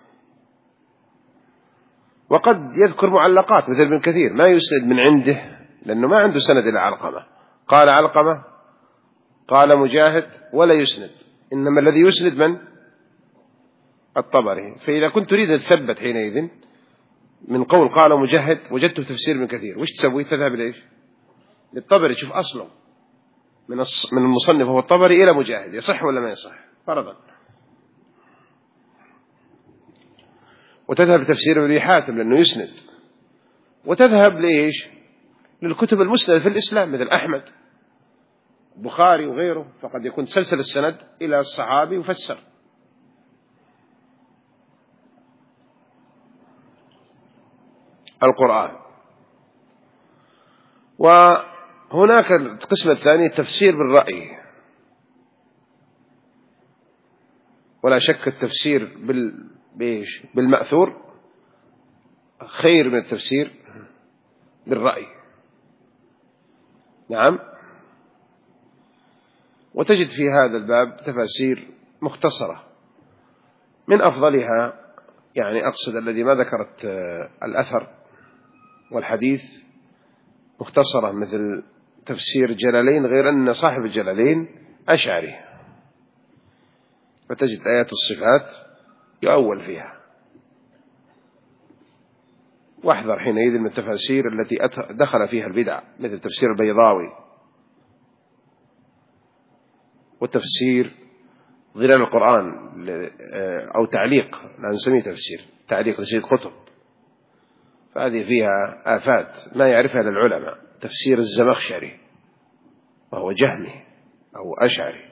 وقد يذكر معلقات مثل ابن كثير ما يسند من عنده لأنه ما عنده سند إلى علقمة، قال علقمة قال مجاهد ولا يسند، إنما الذي يسند من؟ الطبري. فإذا كنت تريد أن تثبت حينئذ من قول قال مجاهد وجدته تفسير ابن كثير، وش تسوي؟ تذهب لإيش؟ للطبري، شوف أصله من من المصنف هو الطبري إلى مجاهد، يصح ولا ما يصح فرضا. وتذهب لتفسير ابن أبي حاتم لأنه يسند. وتذهب لإيش؟ للكتب المسندة في الإسلام مثل أحمد، بخاري وغيره، فقد يكون سلسل السند إلى الصحابي يفسر. القرآن. وهناك القسم الثاني التفسير بالرأي، ولا شك التفسير بال... بإيش؟ بالمأثور خير من التفسير بالرأي. نعم. وتجد في هذا الباب تفاسير مختصرة، من أفضلها يعني أقصد الذي ما ذكرت الأثر والحديث مختصرة مثل تفسير جلالين، غير أن صاحب الجلالين أشعري، فتجد آيات الصفات يؤول فيها. واحذر حينئذ من التفاسير التي دخل فيها البدع مثل تفسير البيضاوي وتفسير ظلال القرآن أو تعليق، لا نسميه تفسير، تعليق لسيد قطب، فهذه فيها آفات ما يعرفها إلا العلماء. تفسير الزمخشري وهو جهمي أو أشعري.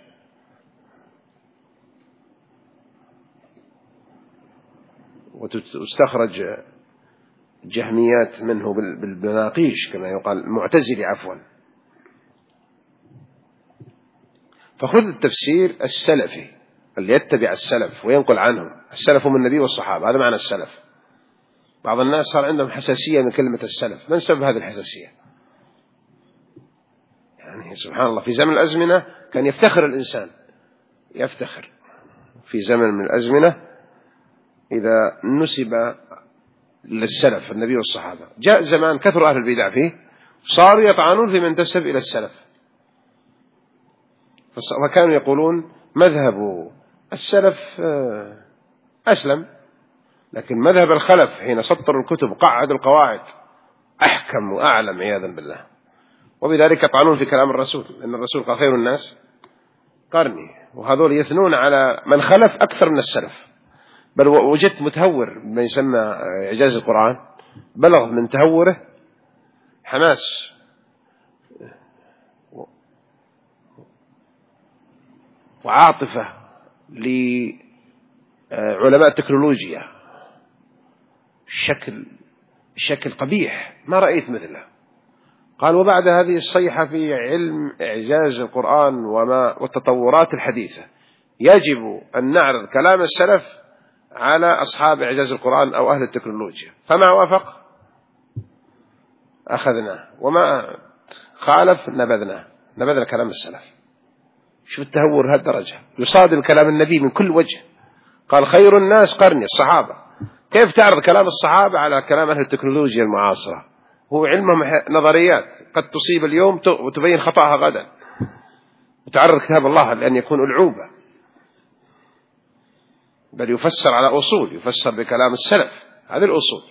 وتستخرج جهميات منه بالبناقيش كما يقال، معتزلي عفوا. فخذ التفسير السلفي اللي يتبع السلف وينقل عنهم، السلف هم النبي والصحابة، هذا معنى السلف. بعض الناس صار عندهم حساسية من كلمة السلف، من سبب هذه الحساسية؟ يعني سبحان الله، في زمن الأزمنة كان يفتخر الإنسان، يفتخر في زمن من الأزمنة إذا نسب للسلف النبي والصحابة. جاء زمان كثر أهل البدع فيه، صاروا يطعنون في من انتسب إلى السلف، وكانوا يقولون مذهب السلف أسلم، لكن مذهب الخلف حين سطروا الكتب قعدوا القواعد أحكم وأعلم عياذا بالله. وبذلك يطعنون في كلام الرسول، لأن الرسول قال خير الناس قرني، وهذول يثنون على من خلف أكثر من السلف. بل وجدت متهور ما يسمى إعجاز القرآن بلغ من تهوره حماس وعاطفة لعلماء التكنولوجيا، شكل شكل قبيح ما رأيت مثله. قال وبعد هذه الصيحة في علم إعجاز القرآن وما والتطورات الحديثة يجب أن نعرض كلام السلف على أصحاب إعجاز القرآن أو أهل التكنولوجيا، فما وافق أخذناه وما خالف نبذناه، نبذنا كلام السلف. شوف التهور هالدرجة، يصادم كلام النبي من كل وجه. قال خير الناس قرني، الصحابة. كيف تعرض كلام الصحابة على كلام أهل التكنولوجيا المعاصرة؟ هو علمهم نظريات قد تصيب اليوم وتبين خطأها غدا، وتعرض كتاب الله لأن يكون ألعوبة، بل يفسر على أصول، يفسر بكلام السلف هذه الأصول،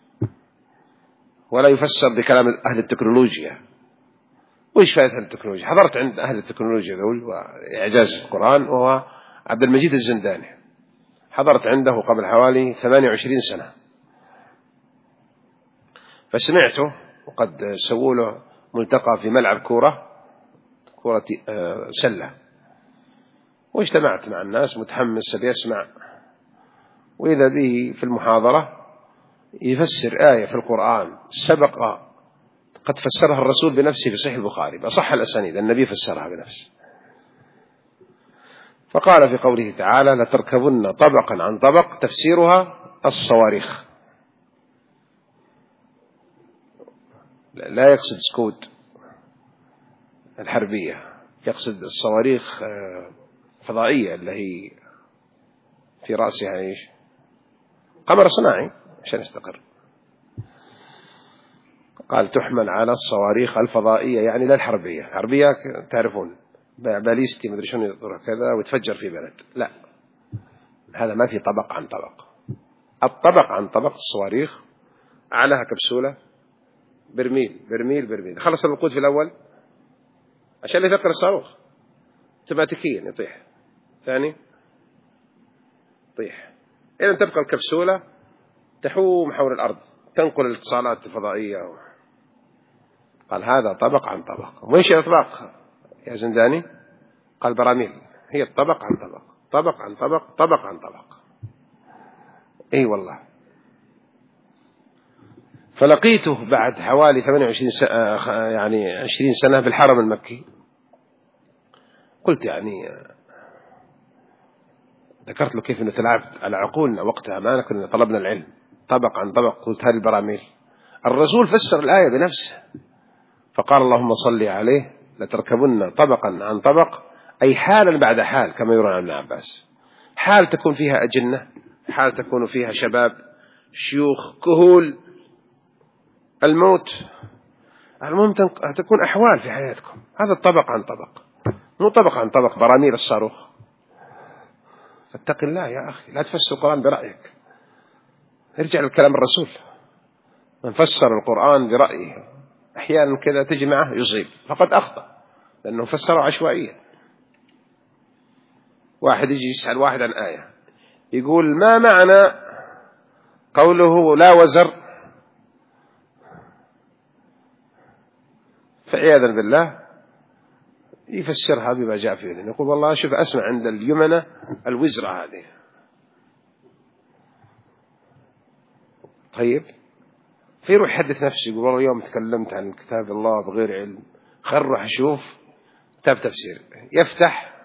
ولا يفسر بكلام أهل التكنولوجيا. وإيش فائدة أهل التكنولوجيا؟ حضرت عند أهل التكنولوجيا ذول وإعجاز القرآن وهو عبد المجيد الزنداني، حضرت عنده قبل حوالي ثمانية وعشرين سنة، فسمعته وقد سووا له ملتقى في ملعب كورة كورة سلة، واجتمعت مع الناس متحمس بيسمع، وإذا به في المحاضرة يفسر آية في القرآن سبق قد فسرها الرسول بنفسه في صحيح البخاري بأصح الأسانيد، النبي فسرها بنفسه. فقال في قوله تعالى لتركبن طبقا عن طبق، تفسيرها الصواريخ، لا يقصد سكوت الحربية، يقصد الصواريخ فضائية اللي هي في رأسها ايش؟ قمر صناعي عشان يستقر. قال تحمل على الصواريخ الفضائية، يعني لا الحربية. الحربية تعرفون باليستي مدري شنو يطرح كذا ويتفجر في بلد، لا هذا ما في طبق عن طبق. الطبق عن طبق الصواريخ أعلاها كبسولة برميل برميل برميل، خلص الوقود في الأول عشان يثقل الصاروخ اوتوماتيكيا يطيح، ثاني يطيح، إذا تبقى الكبسولة تحوم حول الأرض تنقل الاتصالات الفضائية. قال هذا طبق عن طبق. وإيش الأطباق يا زنداني؟ قال براميل، هي الطبق عن طبق، طبق عن طبق، طبق عن طبق. اي والله. فلقيته بعد حوالي ثمانية وعشرين سنة، يعني عشرين سنة بالحرم المكي. قلت يعني ذكرت له كيف انه تلعبت على عقولنا وقتها، ما كنا طلبنا العلم طبق عن طبق. قلت هذه البراميل. الرسول فسر الآية بنفسه فقال اللهم صل عليه لتركبن طبقا عن طبق، أي حالا بعد حال كما يروى عن ابن عباس. حال تكون فيها أجنة، حال تكون فيها شباب شيوخ كهول، الموت، المهم تكون أحوال في حياتكم. هذا الطبق عن طبق، مو طبق عن طبق براميل الصاروخ. فاتق الله يا أخي، لا تفسر القرآن برأيك، ارجع لكلام الرسول. من فسر القرآن برأيه أحيانا كذا تجي معه يصيب فقد أخطأ، لأنه فسره عشوائيا. واحد يجي يسأل واحد عن آية يقول ما معنى قوله لا وزر، فعياذا بالله يفسرها بما جاء فيه، يقول والله شوف أسمع عند اليمنى الوزرة هذه. طيب فيروح يحدث نفسه يقول والله اليوم تكلمت عن كتاب الله بغير علم، خل روح أشوف كتاب تفسير. يفتح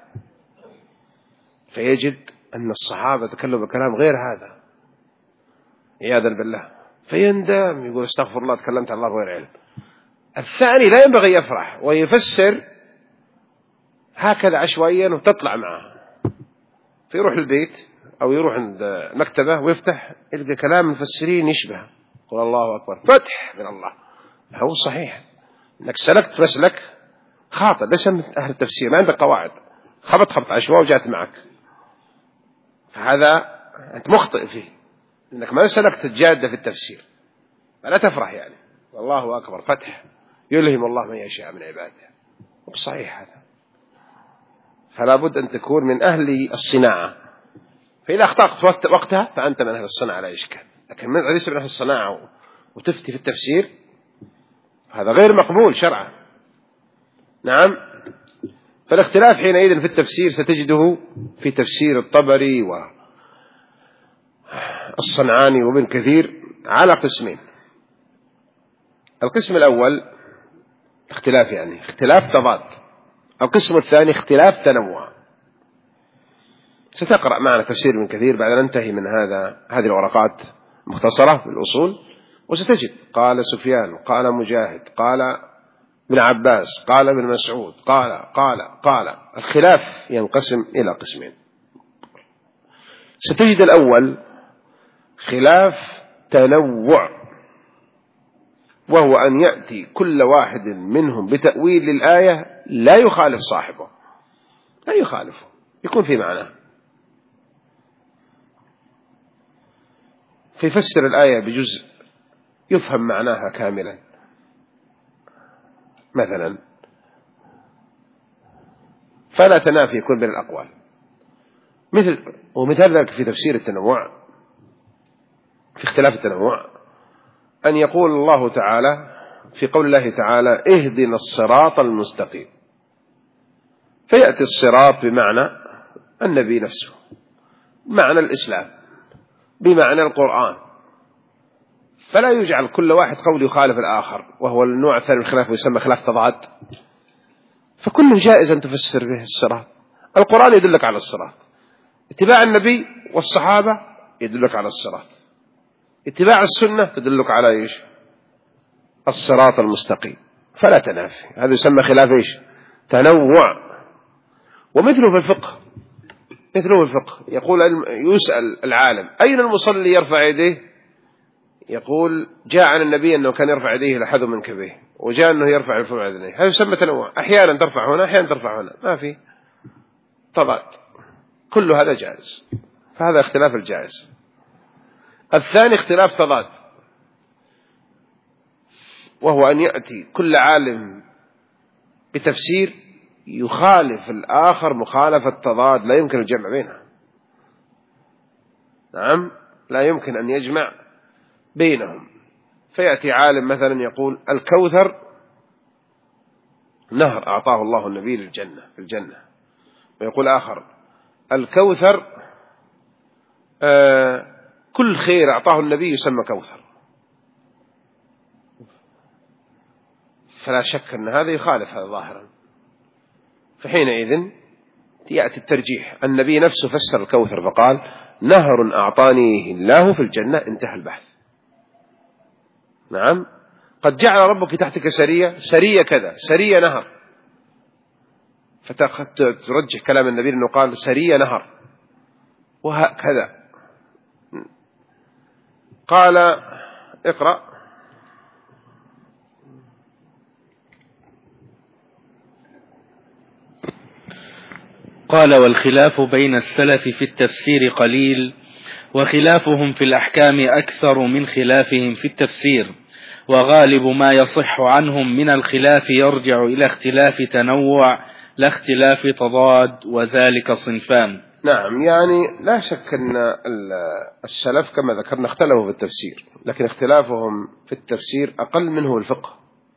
فيجد أن الصحابة تكلموا بكلام غير هذا عياذا بالله، فيندم يقول استغفر الله تكلمت عن الله بغير علم. الثاني لا ينبغي يفرح ويفسر هكذا عشوائيا وتطلع معه، فيروح البيت أو يروح عند مكتبة ويفتح يلقى كلام المفسرين يشبه قل الله أكبر فتح من الله. هو صحيح أنك سلكت مسلك خاطئ، ليس من أهل التفسير، ما عندك قواعد، خبط خبط عشواء وجاءت معك، فهذا أنت مخطئ فيه، إنك ما سلكت الجادة في التفسير. فلا تفرح يعني والله أكبر فتح يلهم الله من يشاء من عباده، وبصحيح هذا. فلا بد أن تكون من أهل الصناعة، فإذا أخطأت وقتها فأنت من أهل الصناعة لا إشكال، لكن ليس من أهل الصناعة وتفتي في التفسير هذا غير مقبول شرعا. نعم. فالاختلاف حينئذ في التفسير ستجده في تفسير الطبري والصنعاني وابن كثير على قسمين. القسم الأول اختلاف يعني اختلاف تضاد، القسم الثاني اختلاف تنوع. ستقرأ معنا تفسير ابن كثير بعد أن ننتهي من هذا هذه الورقات مختصرة في الأصول، وستجد قال سفيان، قال مجاهد، قال ابن عباس، قال ابن مسعود، قال قال قال الخلاف ينقسم إلى قسمين. ستجد الأول خلاف تنوع، وهو أن يأتي كل واحد منهم بتأويل للآية لا يخالف صاحبه، لا يخالفه، يكون في معناه، فيفسر الآية بجزء يفهم معناها كاملا. مثلا فلا تنافي يكون بين الأقوال، مثل ومثال ذلك في تفسير التنوع، في اختلاف التنوع، أن يقول الله تعالى في قول الله تعالى اهدنا الصراط المستقيم، فيأتي الصراط بمعنى النبي نفسه، بمعنى الإسلام، بمعنى القرآن، فلا يجعل كل واحد قول يخالف الآخر، وهو النوع الثاني من الخلاف ويسمى خلاف تضاد. فكل جائز أن تفسر به الصراط. القرآن يدلك على الصراط، اتباع النبي والصحابة يدلك على الصراط، اتباع السنة تدلك على إيش؟ الصراط المستقيم، فلا تنافي. هذا يسمى خلاف إيش؟ تنوع. ومثله في الفقه، مثله في الفقه يقول يسأل العالم أين المصلي يرفع يديه؟ يقول جاء عن النبي أنه كان يرفع يديه لحد من كبيه، وجاء أنه يرفع الفم على يديه. هذا يسمى تنوع، أحيانا ترفع هنا أحيانا ترفع هنا، ما في تضاد، كل هذا جائز. فهذا اختلاف الجائز. الثاني اختلاف تضاد، وهو أن يأتي كل عالم بتفسير يخالف الآخر مخالفة تضاد لا يمكن الجمع بينها. نعم، لا يمكن أن يجمع بينهم. فيأتي عالم مثلا يقول الكوثر نهر أعطاه الله النبي للجنة في الجنة، ويقول آخر الكوثر آه كل خير أعطاه النبي يسمى كوثر. فلا شك أن هذا يخالف هذا ظاهرا. فحينئذ يأتي الترجيح، النبي نفسه فسر الكوثر فقال نهر أعطانيه الله في الجنة، انتهى البحث. نعم، قد جعل ربك تحتك سرية، سرية كذا، سرية نهر، فترجح كلام النبي أنه قال سرية نهر، وهكذا. قال اقرأ. قال والخلاف بين السلف في التفسير قليل، وخلافهم في الأحكام أكثر من خلافهم في التفسير، وغالب ما يصح عنهم من الخلاف يرجع إلى اختلاف تنوع لا اختلاف تضاد، وذلك صنفان. نعم، يعني لا شك أن السلف كما ذكرنا اختلفوا في التفسير، لكن اختلافهم في التفسير أقل منه الفقه،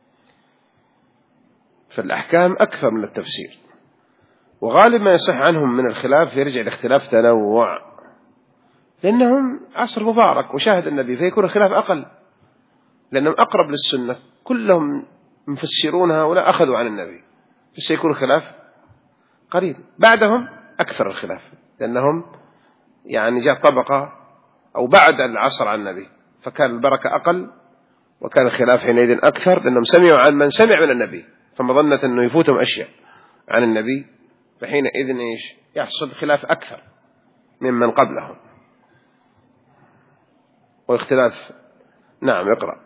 فالأحكام أكثر من التفسير. وغالب ما يصح عنهم من الخلاف يرجع لاختلاف تنوع، لأنهم عصر مبارك وشاهد النبي، فيكون الخلاف أقل لأنهم أقرب للسنة، كلهم مفسرونها ولا أخذوا عن النبي، فسيكون الخلاف قريب. بعدهم أكثر الخلاف لأنهم يعني جاء طبقة أو بعد العصر عن النبي، فكان البركة أقل وكان الخلاف حينئذ أكثر، لأنهم سمعوا عن من سمع من النبي، فمظنة أنه يفوتهم أشياء عن النبي، فحينئذ إيش يحصل خلاف أكثر ممن قبلهم. واختلاف نعم اقرأ.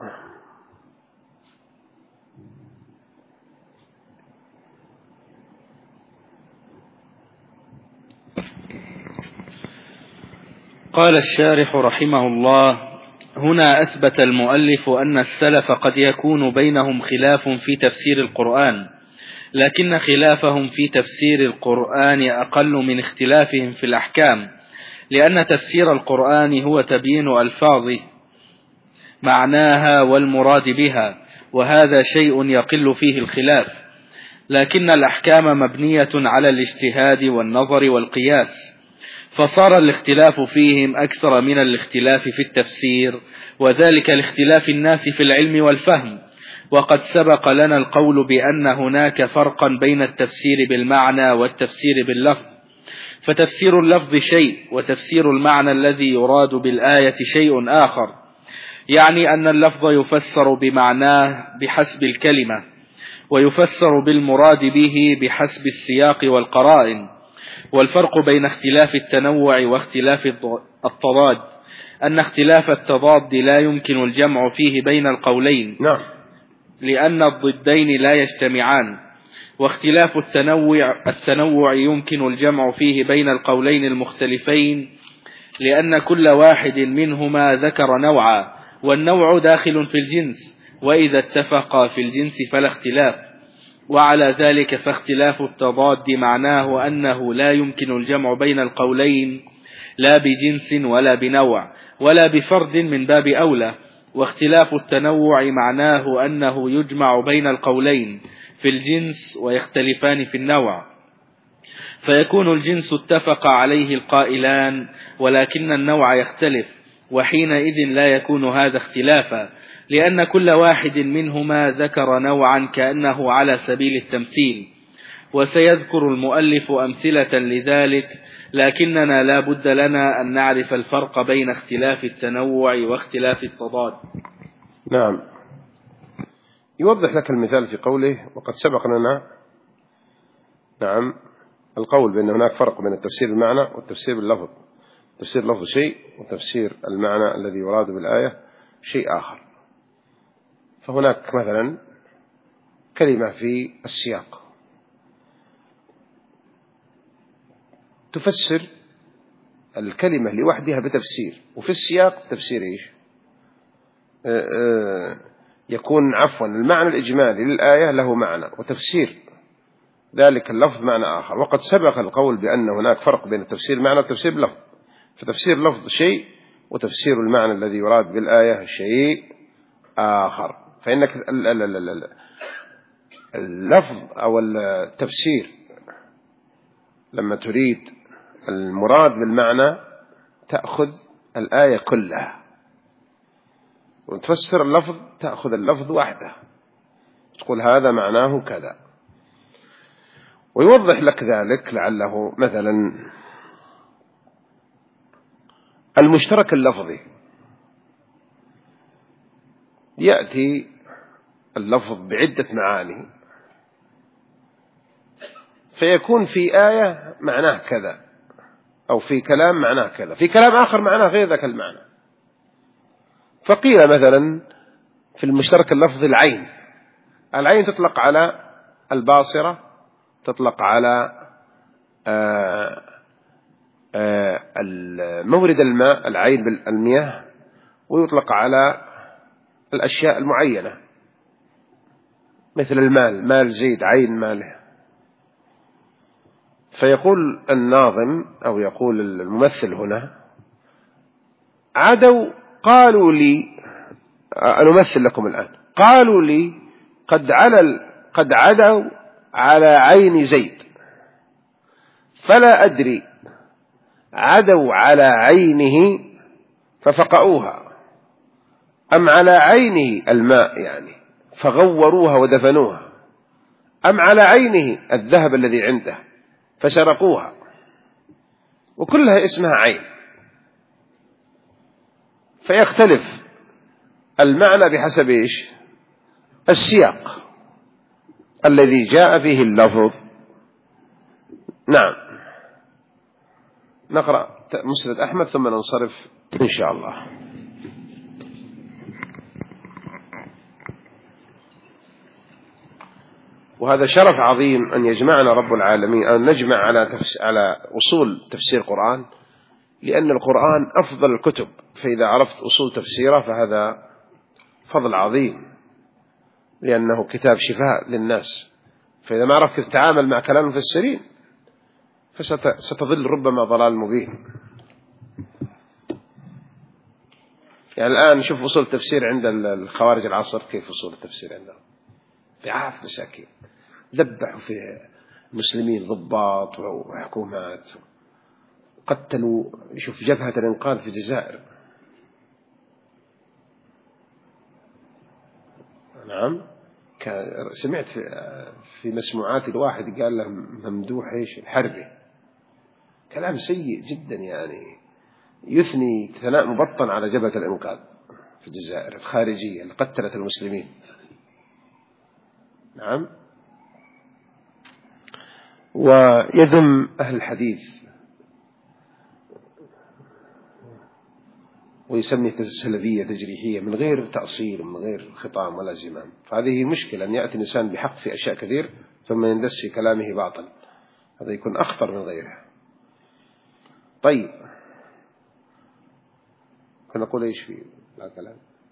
قال الشارح رحمه الله: هنا أثبت المؤلف أن السلف قد يكون بينهم خلاف في تفسير القرآن، لكن خلافهم في تفسير القرآن أقل من اختلافهم في الأحكام، لأن تفسير القرآن هو تبيين ألفاظه معناها والمراد بها، وهذا شيء يقل فيه الخلاف، لكن الأحكام مبنية على الاجتهاد والنظر والقياس، فصار الاختلاف فيهم أكثر من الاختلاف في التفسير، وذلك لاختلاف الناس في العلم والفهم. وقد سبق لنا القول بأن هناك فرقا بين التفسير بالمعنى والتفسير باللفظ، فتفسير اللفظ شيء، وتفسير المعنى الذي يراد بالآية شيء آخر، يعني أن اللفظ يفسر بمعناه بحسب الكلمة، ويفسر بالمراد به بحسب السياق والقرائن. والفرق بين اختلاف التنوع واختلاف التضاد أن اختلاف التضاد لا يمكن الجمع فيه بين القولين، نعم، لأن الضدين لا يجتمعان، واختلاف التنوع التنوع يمكن الجمع فيه بين القولين المختلفين، لأن كل واحد منهما ذكر نوعا، والنوع داخل في الجنس، وإذا اتفقا في الجنس فلا اختلاف. وعلى ذلك فاختلاف التضاد معناه أنه لا يمكن الجمع بين القولين لا بجنس ولا بنوع ولا بفرد من باب أولى، واختلاف التنوع معناه أنه يجمع بين القولين في الجنس ويختلفان في النوع، فيكون الجنس اتفق عليه القائلان ولكن النوع يختلف، وحينئذ لا يكون هذا اختلافا، لأن كل واحد منهما ذكر نوعا كأنه على سبيل التمثيل. وسيذكر المؤلف أمثلة لذلك، لكننا لا بد لنا أن نعرف الفرق بين اختلاف التنوع واختلاف التضاد. نعم، يوضح لك المثال في قوله: وقد سبق لنا نعم القول بأن هناك فرق بين التفسير بالمعنى والتفسير باللفظ. تفسير اللفظ شيء، وتفسير المعنى الذي يراد بالآية شيء آخر. فهناك مثلا كلمة في السياق تفسر الكلمة لوحدها بتفسير، وفي السياق تفسير إيش؟ آآ آآ يكون عفوا المعنى الإجمالي للآية له معنى، وتفسير ذلك اللفظ معنى آخر. وقد سبق القول بأن هناك فرق بين التفسير المعنى والتفسير اللفظ، فتفسير اللفظ شيء، وتفسير المعنى الذي يراد بالآية شيء آخر. فإنك اللفظ أو التفسير لما تريد المراد بالمعنى تأخذ الآية كلها، وتفسر اللفظ تأخذ اللفظ وحده، تقول هذا معناه كذا. ويوضح لك ذلك لعله مثلا المشترك اللفظي، يأتي اللفظ بعدة معاني، فيكون في آية معناه كذا، أو في كلام معناه كذا، في كلام آخر معناه غير ذاك المعنى. فقيل مثلا في المشترك اللفظي العين، العين تطلق على الباصرة، تطلق على آه آه مورد الماء، العين بالمياه، ويطلق على الأشياء المعينة مثل المال، مال زيد عين ماله. فيقول الناظم أو يقول الممثل هنا: عدوا قالوا لي، أنا أمثل لكم الآن، قالوا لي قد على قد عدوا على عين زيد، فلا أدري عدوا على عينه ففقعوها أم على عينه الماء يعني فغوروها ودفنوها، أم على عينه الذهب الذي عنده فسرقوها. وكلها اسمها عين، فيختلف المعنى بحسب إيش؟ السياق الذي جاء فيه اللفظ. نعم، نقرأ مسند أحمد ثم ننصرف إن شاء الله. وهذا شرف عظيم أن يجمعنا رب العالمين، أن نجمع على تفس... على أصول تفسير القرآن، لأن القرآن أفضل الكتب، فإذا عرفت أصول تفسيره فهذا فضل عظيم، لأنه كتاب شفاء للناس. فإذا ما عرفت كيف تتعامل مع كلام المفسرين فستضل ربما ضلال مبين. يعني الآن شوف أصول التفسير عند الخوارج العصر، كيف أصول التفسير عندهم ضعاف مساكين، ذبحوا في مسلمين ضباط وحكومات، قتلوا. شوف جبهة الإنقاذ في الجزائر، نعم، سمعت في مسموعات الواحد قال له ممدوح إيش الحربي، كلام سيء جدا، يعني يثني ثناء مبطن على جبهة الإنقاذ في الجزائر الخارجية اللي قتلت المسلمين. نعم، ويذم أهل الحديث ويسمي السلفية تجريحية من غير تأصيل ومن غير خطام ولا زمام. فهذه مشكلة أن يأتي الإنسان بحق في أشياء كثير ثم يندس في كلامه باطل، هذا يكون أخطر من غيره. طيب، كنا نقول إيش في لا كلام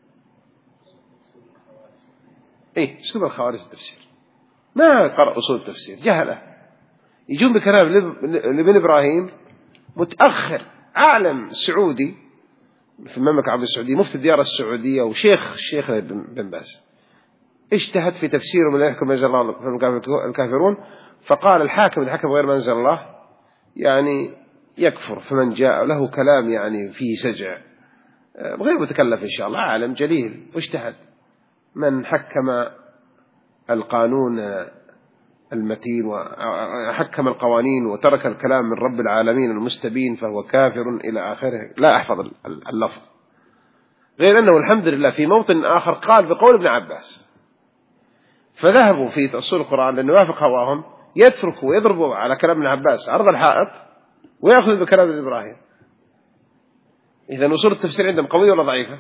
إيه أسلوب الخوارج التفسير، ما قرأ أصول التفسير، جهلة، يجون بكلام لابن إبراهيم متأخر، عالم سعودي في المملكة العربية السعودية، مفتي الديار السعودية وشيخ الشيخ بن باز، اجتهد في تفسيره من لا يحكم ما أنزل الله الكافرون، فقال الحاكم الحكم غير ما أنزل الله يعني يكفر، فمن جاء له كلام يعني فيه سجع غير متكلف إن شاء الله، عالم جليل واجتهد. من حكم القانون المتين وحكم القوانين وترك الكلام من رب العالمين المستبين فهو كافر إلى آخره، لا أحفظ اللفظ، غير أنه الحمد لله في موطن آخر قال بقول ابن عباس، فذهبوا في تأصيل القرآن لأنه يوافق هواهم، يتركوا ويضربوا على كلام ابن عباس عرض الحائط ويأخذ بكلام ابن إبراهيم. إذا أصول التفسير عندهم قوية ولا ضعيفة؟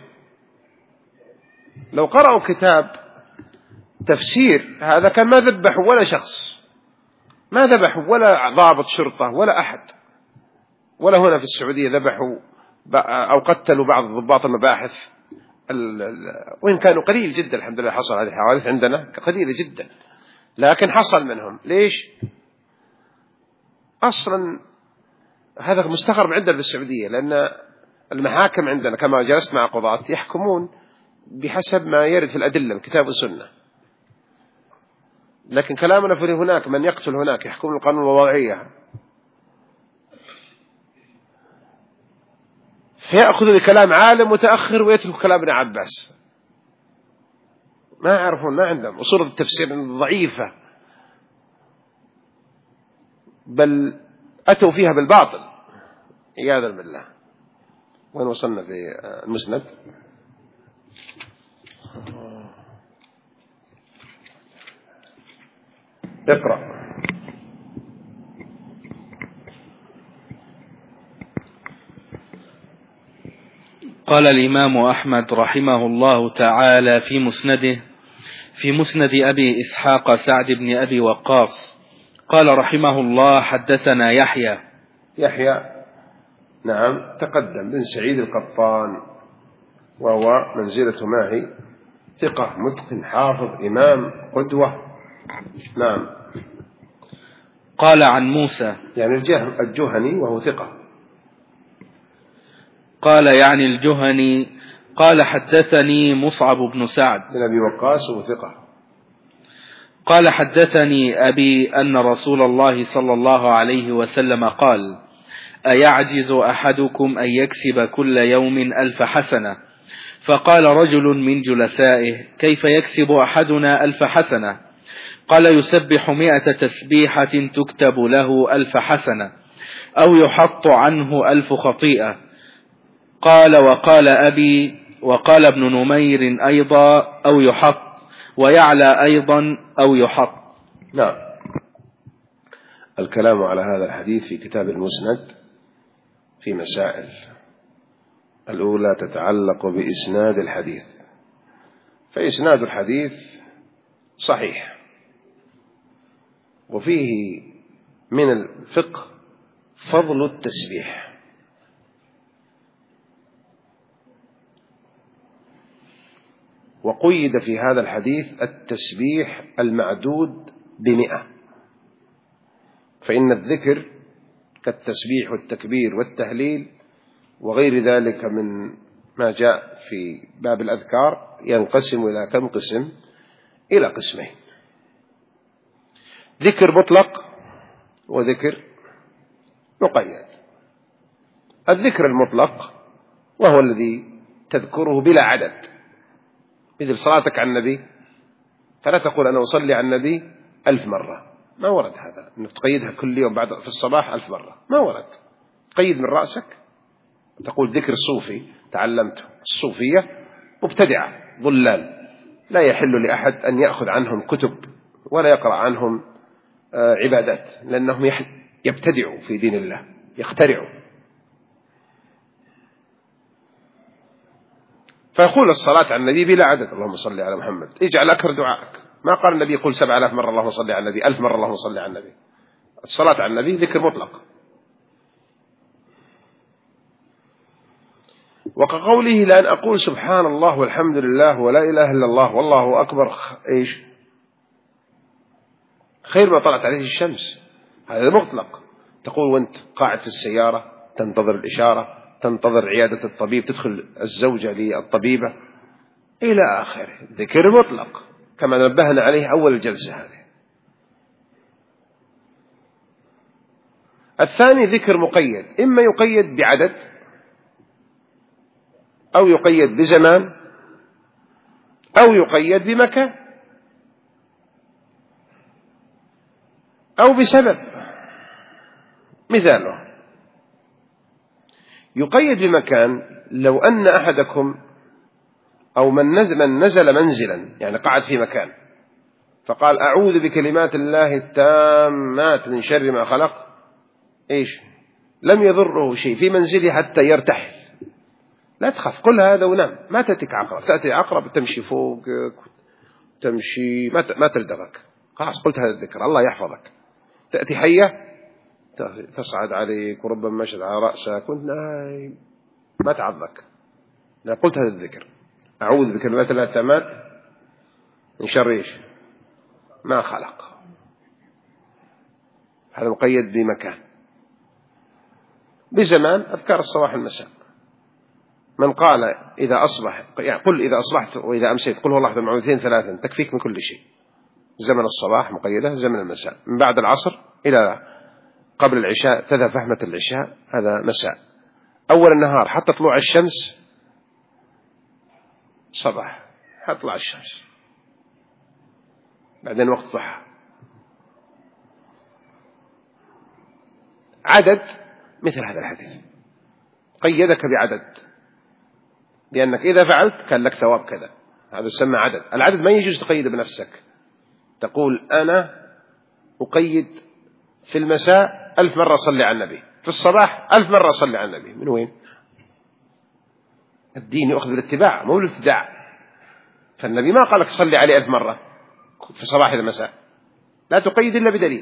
لو قرأوا كتاب تفسير هذا كان ما ذبحوا ولا شخص، ما ذبحوا ولا ضابط شرطة ولا أحد، ولا هنا في السعودية ذبحوا أو قتلوا بعض ضباط المباحث، وإن كانوا قليل جدا الحمد لله، حصل هذه الحوادث عندنا قليلة جدا، لكن حصل منهم. ليش؟ أصلا هذا مستغرب عندنا في السعودية، لأن المحاكم عندنا كما جلست مع قضاة يحكمون بحسب ما يرد في الأدلة من كتاب والسنة، لكن كلامنا في هناك من يقتل هناك يحكم القانون الوضعية، فيأخذ بكلام عالم متأخر ويترك كلام ابن عباس، ما يعرفون، ما عندهم أصول التفسير ضعيفة، بل أتوا فيها بالباطل عياذا بالله. وين وصلنا في المسند؟ اقرأ. قال الإمام أحمد رحمه الله تعالى في مسنده في مسند أبي إسحاق سعد بن أبي وقاص قال رحمه الله: حدثنا يحيى يحيى نعم تقدم بن سعيد القطان، وهو منزلة معي، ثقة متقن حافظ إمام قدوة. نعم. قال عن موسى يعني الجهني وهو ثقة. قال يعني الجهني قال حدثني مصعب بن سعد بن أبي وقاص وهو ثقة. قال حدثني أبي أن رسول الله صلى الله عليه وسلم قال: أيعجز أحدكم أن يكسب كل يوم ألف حسنة؟ فقال رجل من جلسائه: كيف يكسب أحدنا ألف حسنة؟ قال: يسبح مئة تسبيحة تكتب له ألف حسنة، أو يحط عنه ألف خطيئة. قال: وقال أبي وقال ابن نمير أيضا أو يحط، ويعلى أيضا أو يحط. نعم. الكلام على هذا الحديث في كتاب المسند في مسائل. الأولى تتعلق بإسناد الحديث، فإسناد الحديث صحيح، وفيه من الفقه فضل التسبيح. وقيد في هذا الحديث التسبيح المعدود بمئة، فإن الذكر كالتسبيح والتكبير والتهليل وغير ذلك من ما جاء في باب الأذكار ينقسم إلى كم قسم؟ إلى قسمين: ذكر مطلق وذكر مقيد. الذكر المطلق وهو الذي تذكره بلا عدد، مثل صلاتك على النبي، فلا تقول أنا أصلي على النبي ألف مرة، ما ورد هذا، أنك تقيدها كل يوم بعد في الصباح ألف مرة، ما ورد. قيد من رأسك، تقول ذكر صوفي تعلمته. الصوفية مبتدعة ضلال، لا يحل لأحد أن يأخذ عنهم كتب ولا يقرأ عنهم عبادات، لأنهم يبتدعوا في دين الله، يخترعوا. فيقول الصلاة على النبي بلا عدد، اللهم صل على محمد، اجعل أكثر دعائك. ما قال النبي يقول سبع آلاف مرة اللهم صل على النبي، ألف مرة اللهم صل على النبي. الصلاة على النبي ذكر مطلق. وكقوله لأن أقول سبحان الله والحمد لله ولا إله إلا الله والله أكبر إيش خير ما طلعت عليه الشمس، هذا مطلق. تقول وانت قاعد في السيارة تنتظر الإشارة، تنتظر عيادة الطبيب، تدخل الزوجة للطبيبة إلى آخره، ذكر مطلق كما نبهنا عليه أول الجلسة هذه. الثاني ذكر مقيد، إما يقيد بعدد أو يقيد بزمان أو يقيد بمكان أو بسبب. مثاله يقيد بمكان، لو أن أحدكم أو من نزل, من نزل منزلا، يعني قعد في مكان فقال أعوذ بكلمات الله التامات من شر ما خلق، إيش لم يضره شيء في منزله حتى يرتحل. لا تخاف، قل هذا ونام، ما تأتيك عقرب، تأتي عقرب تمشي فوقك تمشي ما ما تلدغك، خلاص قلت هذا الذكر الله يحفظك. تأتي حية تصعد عليك وربما مشت على رأسك وانت نايم ما تعضك، لا قلت هذا الذكر أعوذ بكلمات الله التامات من شر إيش ما خلق. هذا مقيد بمكان. بزمان أذكار الصباح والمساء، من قال إذا أصبح يعني قل إذا أصبحت وإذا أمسيت قل هو الله أحد معوذتين ثلاثا تكفيك من كل شيء. زمن الصباح مقيدة، زمن المساء من بعد العصر إلى قبل العشاء تذهب فحمة العشاء هذا مساء. أول النهار حتى طلوع الشمس صباح، حتى طلع الشمس، بعدين وقت ضحى. عدد مثل هذا الحديث قيدك بعدد، لأنك إذا فعلت كان لك ثواب كذا، هذا يسمى عدد. العدد ما يجوز تقيد بنفسك، تقول أنا أقيد في المساء ألف مرة صلي على النبي، في الصباح ألف مرة صلي على النبي. من وين؟ الدين يأخذ بالاتباع مو بالابتداع. فالنبي ما قال لك صلي عليه ألف مرة في الصباح والمساء، لا تقيد إلا بدليل.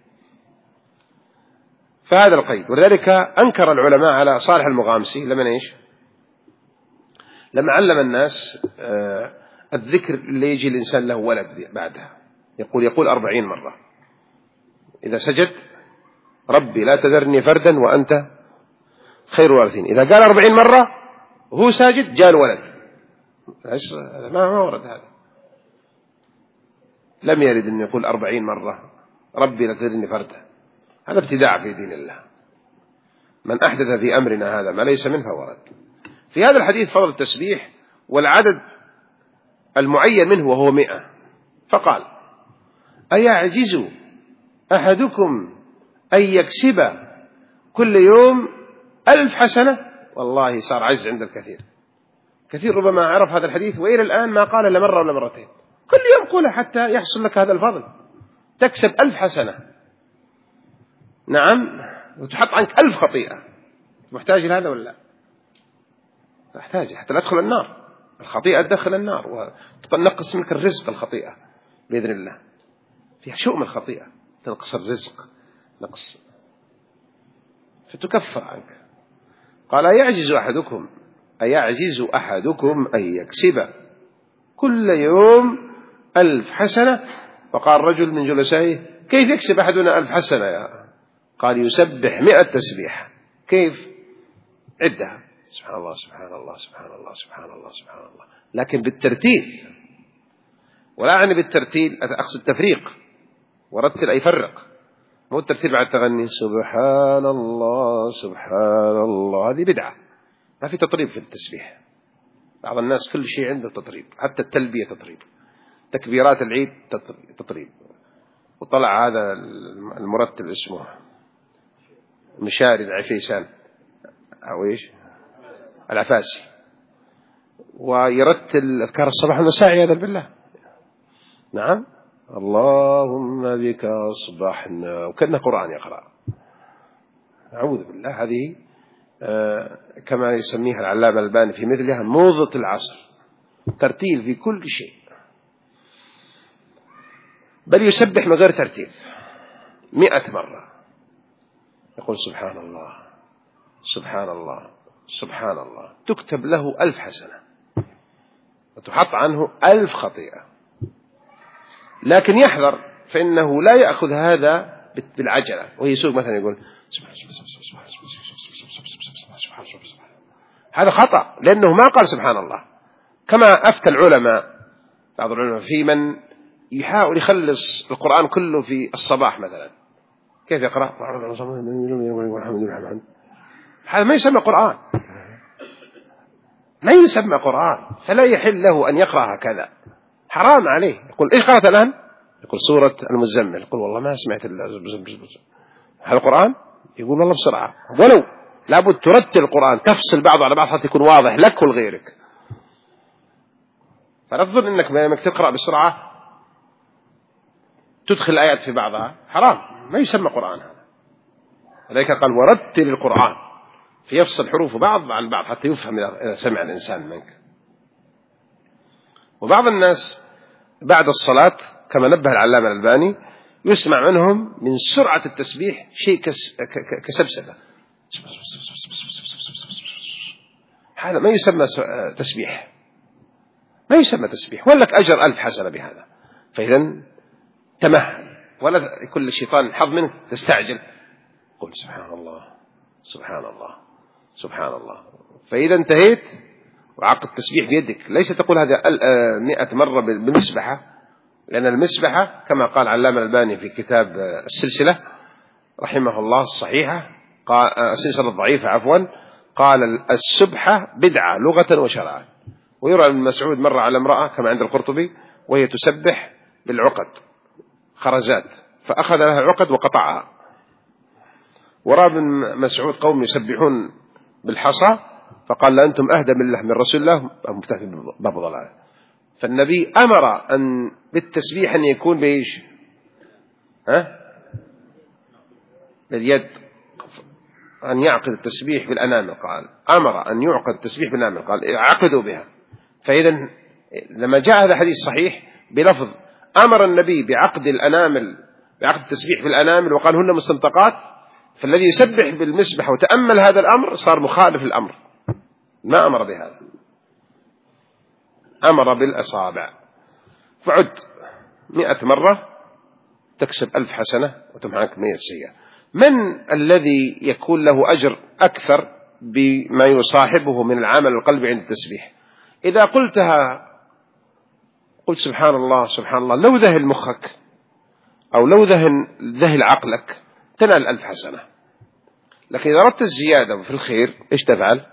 فهذا القيد، ولذلك أنكر العلماء على صالح المغامسي لمن إيش لما علم الناس الذكر اللي يجي الإنسان له ولد بعدها، يقول يقول أربعين مرة إذا سجد ربي لا تذرني فردا وأنت خير الوارثين. إذا قال أربعين مرة وهو ساجد جاء الولد، ما ورد هذا، لم يرد أن يقول أربعين مرة ربي لا تذرني فردا، هذا ابتداع في دين الله. من أحدث في أمرنا هذا ما ليس منه فورد. في هذا الحديث فضل التسبيح والعدد المعين منه وهو مئة، فقال أيعجز أحدكم أن يكسب كل يوم ألف حسنة؟ والله صار عجز عند الكثير. كثير ربما عرف هذا الحديث وإلى الآن ما قال إلا مرة ولا مرتين، كل يوم قوله حتى يحصل لك هذا الفضل، تكسب ألف حسنة. نعم، وتحط عنك ألف خطيئة. محتاج لهذا ولا لا؟ تحتاج حتى لا تدخل النار. الخطيئة تدخل النار وتنقص منك الرزق. الخطيئة بإذن الله فيها شؤم الخطيئة. تنقص الرزق نقص فتكفر عنك. قال أيعجز أحدكم أيعجز أحدكم أن يكسب كل يوم ألف حسنة؟ فقال رجل من جلسائه كيف يكسب أحدنا ألف حسنة يا؟ قال يسبح مئة تسبيح. كيف؟ عدها سبحان الله سبحان الله سبحان الله سبحان الله سبحان الله، لكن بالترتيل. ولا أعني بالترتيل أقصد التفريق، ورتل أي فرق، مو الترتيل بعد التغني سبحان الله سبحان الله، هذه بدعة، ما في تطريب في التسبيح. بعض الناس كل شيء عنده تطريب، حتى التلبية تطريب، تكبيرات العيد تطريب. وطلع هذا المرتب اسمه مشاري العفيسان أو إيش العفاسي، ويرتل أذكار الصباح والمساء عياذا بالله. نعم اللهم بك أصبحنا، وكأنه قرآن يقرأ. أعوذ بالله. هذه آه كما يسميها العلامة الألباني في مثلها موضة العصر، ترتيل في كل شيء، بل يسبح من غير ترتيل مئة مرة، يقول سبحان الله سبحان الله سبحان الله، تكتب له ألف حسنة وتحط عنه ألف خطيئة. لكن يحذر، فإنه لا يأخذ هذا بالعجلة وهي يسوق مثلا يقول هذا خطأ، لأنه ما قال سبحان الله. كما أفتى العلماء، بعض العلماء في من يحاول يخلص القرآن كله في الصباح مثلا، كيف يقرأ؟ هذا ما يسمى قرآن، ما يسمى قرآن، فلا يحل له أن يقرأ هكذا، حرام عليه. يقول إيش قرأت الآن؟ يقول سورة المزمل، يقول والله ما سمعت هذا القرآن، يقول والله بسرعة، ولو لابد ترتل القرآن، تفصل بعض على بعض حتى يكون واضح لك ولغيرك. فلا تظن إنك بينك تقرأ بسرعة تدخل الآيات في بعضها، حرام، ما يسمى قرآن هذا. ولذلك قال ورتل القرآن، فيفصل حروف بعض عن بعض حتى يفهم إذا سمع الإنسان منك. وبعض الناس بعد الصلاة كما نبه العلامة الألباني يسمع منهم من سرعة التسبيح شيء كسبسبة، هذا ما يسمى تسبيح، ما يسمى تسبيح، ولك أجر ألف حسنة بهذا. فإذا تمهل، ولا كل الشيطان حظ منك تستعجل، قل سبحان الله سبحان الله سبحان الله. فإذا انتهيت وعقد التسبيح بيدك، ليس تقول هذا مئة مرة بالمسبحة، لأن المسبحة كما قال علامة الألباني في كتاب السلسلة رحمه الله الصحيحة، قال السلسلة الضعيفة عفوا، قال السبحة بدعة لغة وشرعا. ويرى ابن مسعود مرة على امرأة كما عند القرطبي وهي تسبح بالعقد خرزات، فأخذ لها عقد وقطعها. ورى ابن مسعود قوم يسبحون بالحصى، فقال لا أنتم أهدى من الله من رسول الله، مفتاح باب ضلال. فالنبي أمر أن بالتسبيح أن يكون بإيش؟ ها؟ باليد، أن يعقد التسبيح بالأنامل، قال أمر أن يعقد التسبيح بالأنامل، قال عقدوا بها. فإذا لما جاء هذا الحديث صحيح بلفظ أمر النبي بعقد الأنامل، بعقد التسبيح بالأنامل، وقال هن مستنطقات، فالذي يسبح بالمسبح وتأمل هذا الأمر صار مخالف الأمر، ما أمر بهذا، أمر بالأصابع. فعد مئة مرة تكسب ألف حسنة وتمحك مئة سيئة. من الذي يكون له أجر أكثر بما يصاحبه من العمل القلبي عند التسبيح؟ إذا قلتها قلت سبحان الله سبحان الله، لو ذهل مخك أو لو ذهل, ذهل عقلك تنال ألف حسنة. لكن إذا أردت الزيادة في الخير إيش تفعل؟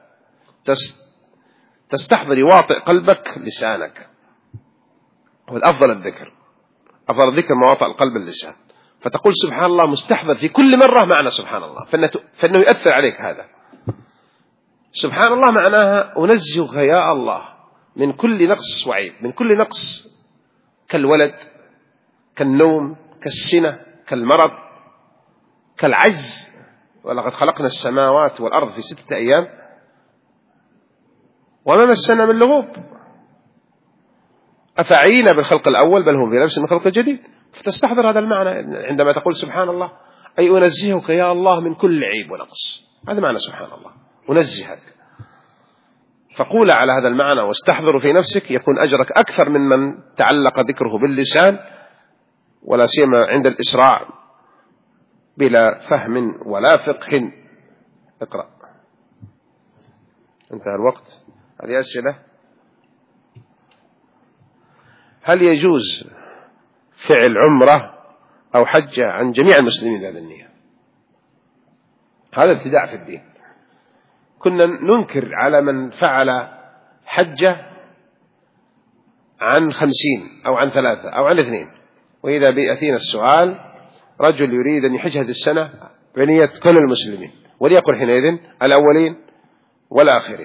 تستحضر يواطئ قلبك لسانك، وأفضل الذكر أفضل الذكر مواطئ القلب اللسان، فتقول سبحان الله مستحضر في كل مرة معنى سبحان الله، فإنه, فإنه يؤثر عليك هذا. سبحان الله معناها أنزهك يا الله من كل نقص وعيب، من كل نقص كالولد كالنوم كالسنة كالمرض كالعجز. ولقد خلقنا السماوات والأرض في ستة أيام وما مسنا من لغوب. أفعينا بالخلق الأول بل هم في لبس من خلق جديد. فتستحضر هذا المعنى عندما تقول سبحان الله، أي أنزهك يا الله من كل عيب ونقص. هذا معنى سبحان الله، أنزهك. فقول على هذا المعنى واستحضر في نفسك، يكون أجرك أكثر من من تعلق ذكره باللسان، ولا سيما عند الإسراع بلا فهم ولا فقه. اقرأ. انتهى الوقت. هذه أسئلة. هل يجوز فعل عمرة أو حجة عن جميع المسلمين بهذه النية؟ هذا ابتداع في الدين. كنا ننكر على من فعل حجة عن خمسين أو عن ثلاثة أو عن اثنين، وإذا بيأتينا السؤال رجل يريد أن يحج هذه السنة بنية كل المسلمين، وليكن حينئذ الأولين والآخرين.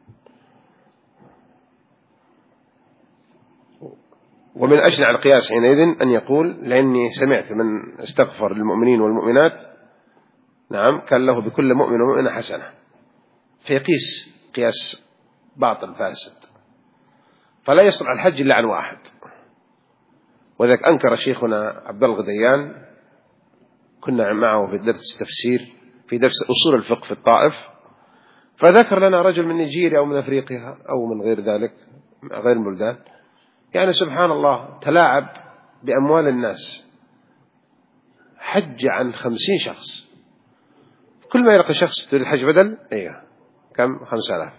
ومن أشنع القياس حينئذ أن يقول، لأني سمعت من استغفر للمؤمنين والمؤمنات نعم كان له بكل مؤمن ومؤمنة حسنة، فيقيس قياس باطل فاسد، فلا يصلح الحج إلا عن واحد. وذلك أنكر شيخنا عبد الله الغديان، كنا معه في درس التفسير في درس أصول الفقه في الطائف، فذكر لنا رجل من نيجيريا أو من أفريقيا أو من غير ذلك غير البلدان، يعني سبحان الله تلاعب بأموال الناس، حج عن خمسين شخص. كل ما يلقى شخص تريد الحج بدل ايه كم؟ خمسة آلاف.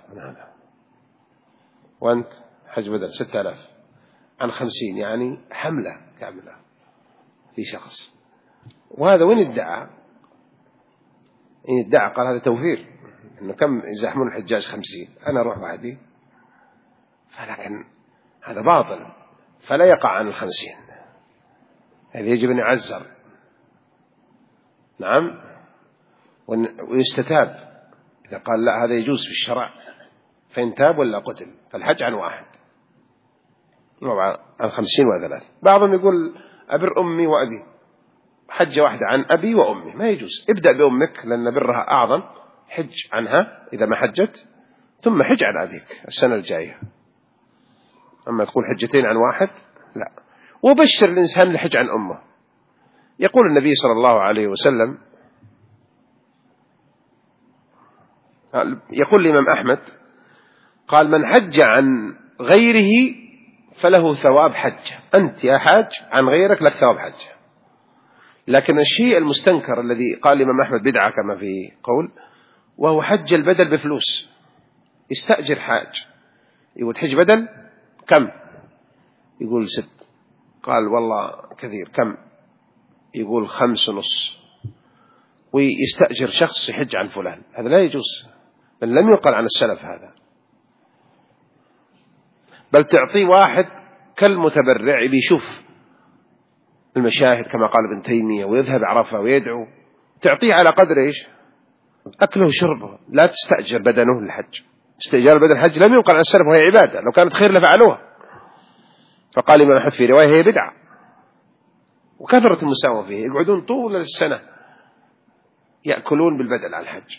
وأنت حج بدل ستة آلاف عن خمسين، يعني حملة كاملة في شخص. وهذا وين ادعى؟ إن ادعى قال هذا توفير، إنه كم يزحمون الحجاج خمسين، أنا أروح بعدي. فلكن هذا باطل، فلا يقع عن الخمسين. هذا يجب أن يعزر نعم ويستتاب. إذا قال لا هذا يجوز في الشرع فإن تاب ولا قتل. فالحج عن واحد عن خمسين وثلاث. بعضهم يقول أبر أمي وأبي، حجة واحدة عن أبي وأمي ما يجوز. ابدأ بأمك لأن برها أعظم، حج عنها إذا ما حجت، ثم حج عن أبيك السنة الجاية. أما تقول حجتين عن واحد لا. وبشر الإنسان الحج عن أمه. يقول النبي صلى الله عليه وسلم، يقول الإمام أحمد قال من حج عن غيره فله ثواب حجة. أنت يا حاج عن غيرك لك ثواب حجة. لكن الشيء المستنكر الذي قال الإمام أحمد بدعة كما في قول، وهو حج البدل بفلوس. يستأجر حاج يقول حج بدل كم؟ يقول ست. قال والله كثير كم؟ يقول خمس ونص. ويستأجر شخص يحج عن فلان. هذا لا يجوز، بل لم يقل عن السلف هذا. بل تعطي واحد كالمتبرع بيشوف المشاهد كما قال ابن تيمية، ويذهب عرفة ويدعو، تعطيه على قدر إيش؟ أكله وشربه. لا تستأجر بدنه للحج. استئجار بدن الحج لم يقل عن السلف وهي عبادة، لو كانت خير لفعلوها. فقال الإمام أحمد في رواية هي بدعة. وكثرة المساواة فيه، يقعدون طول السنة يأكلون بالبدل على الحج.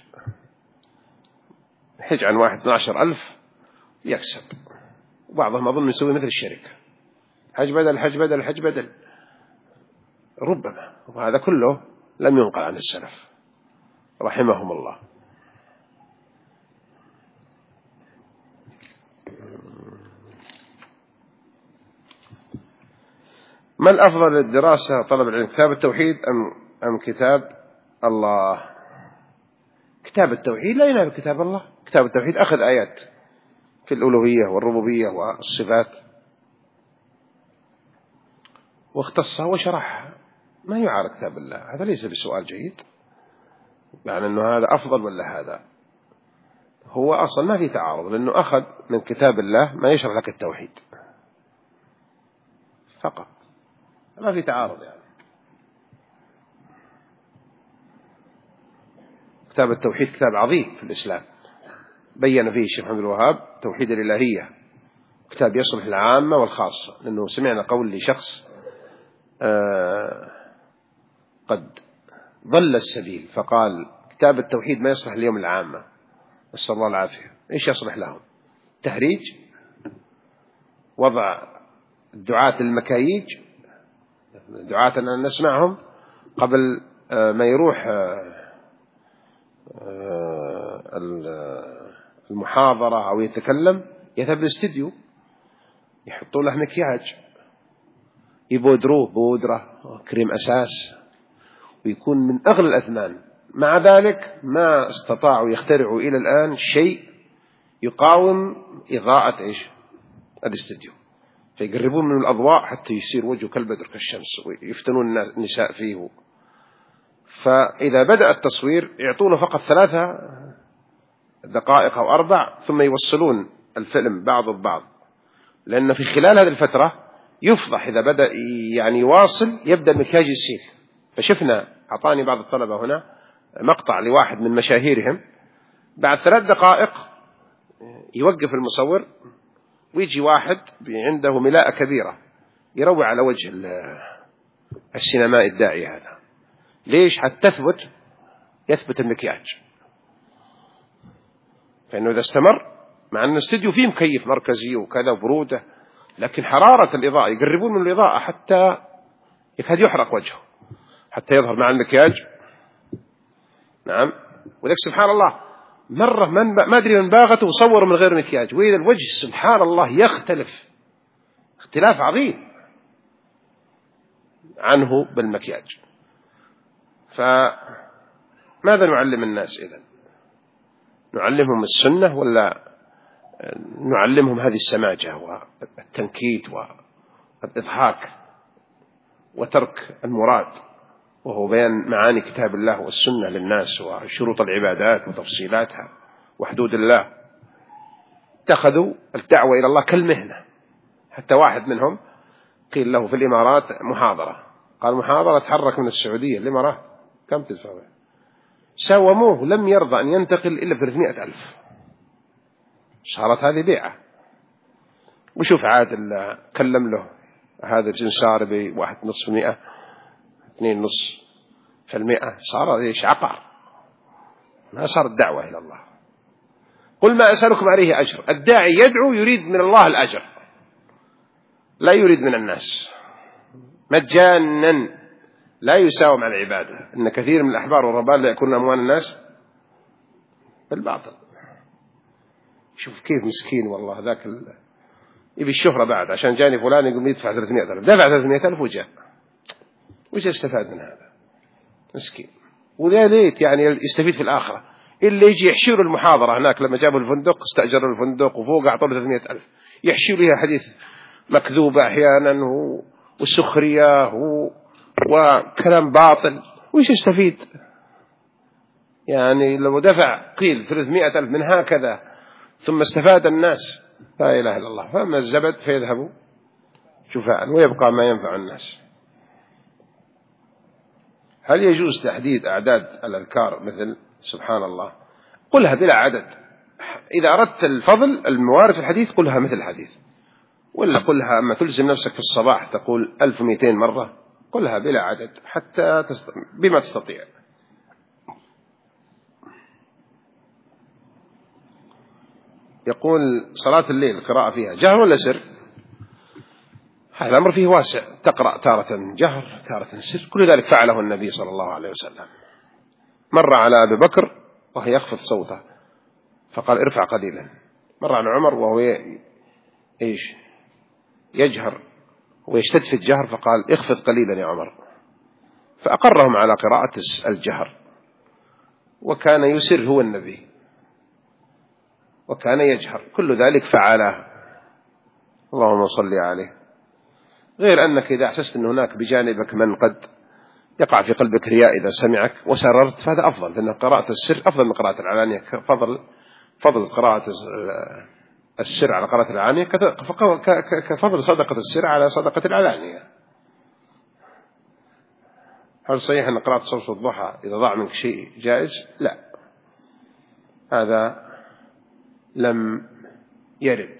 حج عن واحد اثنا عشر ألف يكسب. وبعضهم أظن يسوي مثل الشركة، حج بدل حج بدل حج بدل ربما. وهذا كله لم ينقل عن السلف رحمهم الله. ما الأفضل للدراسة طلب العلم، كتاب التوحيد أم أم كتاب الله؟ كتاب التوحيد لا ينافي كتاب الله. كتاب التوحيد أخذ آيات في الألوهية والربوبية والصفات واختصها وشرحها، ما يعارض كتاب الله. هذا ليس بسؤال جيد يعني أنه هذا أفضل ولا هذا. هو أصلا ما في تعارض، لأنه أخذ من كتاب الله ما يشرح لك التوحيد فقط، ما في تعارض يعني. كتاب التوحيد كتاب عظيم في الإسلام، بيّن فيه الشيخ محمد الوهاب توحيد الإلهية، كتاب يصلح للعامة والخاصة. لأنه سمعنا قول لشخص آه قد ضل السبيل فقال كتاب التوحيد ما يصلح اليوم العامة، نسأل الله العافية. إيش يصلح لهم؟ تهريج، وضع الدعاة المكاييج، دعاة نسمعهم قبل ما يروح المحاضرة أو يتكلم يذهب للاستديو يحطوا له مكياج، يبودروه بودرة كريم أساس، ويكون من أغلى الأثمان. مع ذلك ما استطاعوا يخترعوا إلى الآن شيء يقاوم إضاءة إيش الاستديو، فيقربون من الأضواء حتى يصير وجهه كالبدر كالشمس، ويفتنون النساء فيه. فإذا بدأ التصوير يعطونه فقط ثلاثة دقائق أو أربع، ثم يوصلون الفيلم بعض ببعض، لأن في خلال هذه الفترة يفضح إذا بدأ يعني يواصل يبدأ المكياج يسيل. فشفنا أعطاني بعض الطلبة هنا مقطع لواحد من مشاهيرهم، بعد ثلاث دقائق يوقف المصور ويجي واحد عنده ملاءة كبيرة يروع على وجه السينمائي الداعي هذا. ليش؟ حتى تثبت يثبت المكياج. فإنه إذا استمر مع أن الاستوديو فيه مكيف مركزي وكذا وبرودة، لكن حرارة الإضاءة يقربون من الإضاءة حتى يكاد يحرق وجهه حتى يظهر مع المكياج. نعم. ولك سبحان الله مرة من ما أدري من باغته وصوروا من غير مكياج، وإذا الوجه سبحان الله يختلف اختلاف عظيم عنه بالمكياج. فماذا نعلم الناس إذن؟ نعلمهم السنة ولا نعلمهم هذه السماجة والتنكيت والإضحاك وترك المراد، وهو بيان معاني كتاب الله والسنة للناس وشروط العبادات وتفصيلاتها وحدود الله؟ اتخذوا الدعوة إلى الله كالمهنة. حتى واحد منهم قيل له في الإمارات محاضرة، قال محاضرة تحرك من السعودية الإمارات كم تدفع؟ ساوموه لم يرضى أن ينتقل إلا ثلاثمائة ألف. صارت هذه بيعة. وشوف عاد كلم له هذا الجنسار بواحد نصف مئة اثنين نصف في المئة، صار إيش عقار، ما صار الدعوة إلى الله. قل ما أسألكم عليه أجر. الداعي يدعو يريد من الله الأجر، لا يريد من الناس. مجانا لا يساوم على العبادة. إن كثير من الأحبار والرهبان لا يأكلون أموال الناس بالباطل. شوف كيف مسكين والله ذاك ال... يبي الشهرة بعد، عشان جاني فلان يقول يدفع ثلاثمائة ألف، دفع ثلاثمائة ألف وجاء، وش استفاد من هذا؟ مسكين. وذا ليت يعني يستفيد في الآخرة. اللي يجي يحشر المحاضرة هناك لما جابوا الفندق استأجروا الفندق وفوق أعطوا له ثلاثمائة ألف، يحشر لها حديث مكذوبة أحيانا والسخرية وكلام باطل، وش يستفيد؟ يعني لو دفع قيل ثلاثمائة ألف من هكذا ثم استفاد الناس، لا إله إلا الله. فأما الزبد فيذهب شفاء ويبقى ما ينفع الناس. هل يجوز تحديد أعداد الأذكار مثل سبحان الله؟ قلها بلا عدد. إذا أردت الفضل الموارد في الحديث قلها مثل الحديث، ولا قلها أما تلزم نفسك في الصباح تقول ألف ومئتين مرة، قلها بلا عدد حتى تست... بما تستطيع. يقول صلاة الليل قراءة فيها جهر ولا سر؟ هذا الأمر فيه واسع، تقرأ تارة جهر تارة سر، كل ذلك فعله النبي صلى الله عليه وسلم. مر على أبي بكر وهو يخفض صوته فقال ارفع قليلا، مر على عمر وهو إيش يجهر ويشتد في الجهر فقال اخفض قليلا يا عمر، فأقرهم على قراءة الجهر. وكان يسر هو النبي وكان يجهر، كل ذلك فعله. اللهم صل عليه. غير أنك إذا أحسست أن هناك بجانبك من قد يقع في قلبك رياء إذا سمعك وسررت فهذا أفضل، لأن قراءة السر أفضل من قراءة العلانية. فضل فضل قراءة السر على قراءة العلانية كفضل صدقة السر على صدقة العلانية. هل صحيح أن قراءة صوت الضحى إذا ضاع منك شيء جائز؟ لا، هذا لم يرد.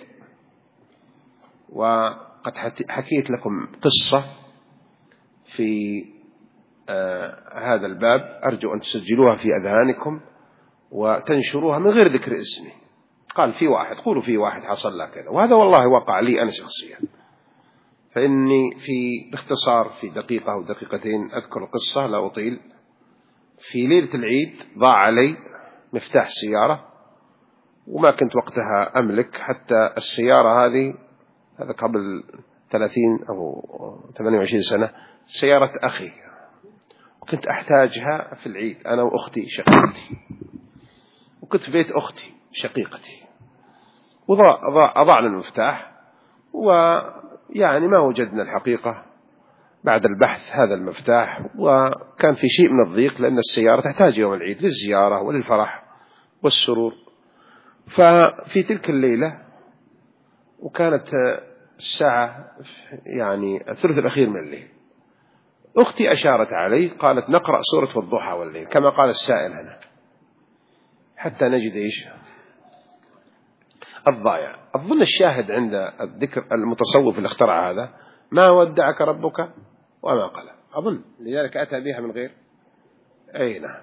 وقد حكيت لكم قصة في آه هذا الباب، أرجو أن تسجلوها في أذهانكم وتنشروها من غير ذكر اسمي. قال في واحد، قولوا في واحد حصل له كذا، وهذا والله وقع لي أنا شخصيا. فإني في باختصار في دقيقة أو دقيقتين أذكر القصة لا أطيل. في ليلة العيد ضاع علي مفتاح السيارة، وما كنت وقتها أملك حتى السيارة هذه، هذا قبل ثلاثين أو ثمانية وعشرين سنة، سيارة أخي، وكنت أحتاجها في العيد أنا وأختي شقيقتي، وكنت في بيت أختي شقيقتي، وأضعنا المفتاح، ويعني ما وجدنا الحقيقة بعد البحث هذا المفتاح، وكان في شيء من الضيق لأن السيارة تحتاج يوم العيد للزيارة وللفرح والسرور. ففي تلك الليلة، وكانت الساعة يعني الثلث الأخير من الليل، أختي أشارت علي قالت نقرأ سورة والضحى والليل كما قال السائل هنا حتى نجد إيش الضائع. أظن الشاهد عند الذكر المتصوف اللي اخترع هذا ما ودعك ربك وما قلى، أظن لذلك أتى بها من غير أي نعم.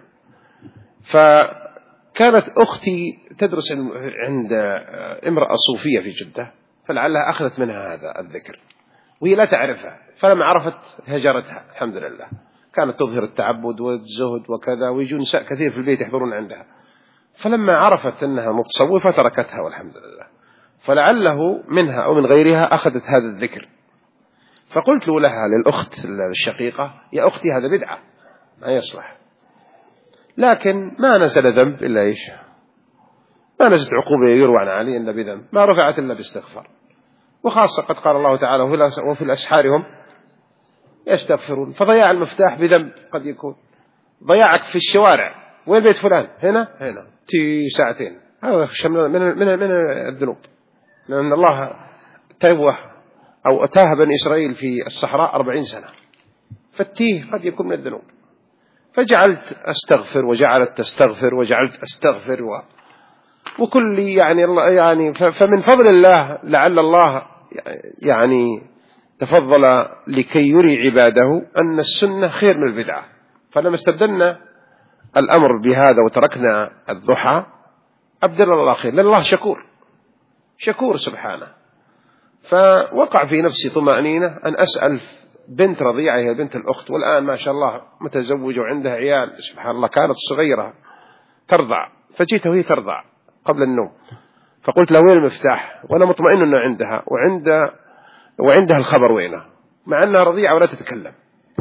فكانت أختي تدرس عند امرأة صوفية في جدة، فلعلها أخذت منها هذا الذكر وهي لا تعرفها، فلما عرفت هجرتها الحمد لله. كانت تظهر التعبد والزهد وكذا، ويجون نساء كثير في البيت يحضرون عندها، فلما عرفت أنها متصوفة تركتها والحمد لله. فلعله منها أو من غيرها أخذت هذا الذكر. فقلت له لها للأخت الشقيقة يا أختي هذا بدعة ما يصلح، لكن ما نزل ذنب إلا إيش، ما نزلت عقوبة يروى عن علي إلا بذنب، ما رفعت إلا باستغفار، وخاصة قد قال الله تعالى وفي الأسحار هم يستغفرون. فضياع المفتاح بذنب قد يكون، ضياعك في الشوارع وين بيت فلان هنا هنا تي ساعتين، هذا من من من الذنوب، لأن الله تيبوه أو أتاه بني إسرائيل في الصحراء أربعين سنة، فالتيه قد يكون من الذنوب. فجعلت أستغفر وجعلت تستغفر وجعلت أستغفر و... وكل يعني الله يعني فمن فضل الله لعل الله يعني تفضل لكي يري عباده أن السنة خير من البدعة. فلما استبدلنا الأمر بهذا وتركنا الضحى أبدل الله خير، لأن الله شكور شكور سبحانه. فوقع في نفسي طمأنينة أن أسأل بنت رضيعة هي بنت الأخت، والآن ما شاء الله متزوجة وعندها عيال سبحان الله، كانت صغيرة ترضع، فجيت وهي ترضع قبل النوم، فقلت لها وين المفتاح، وأنا مطمئن أنه عندها وعند وعندها الخبر وينه، مع أنها رضيعة ولا تتكلم.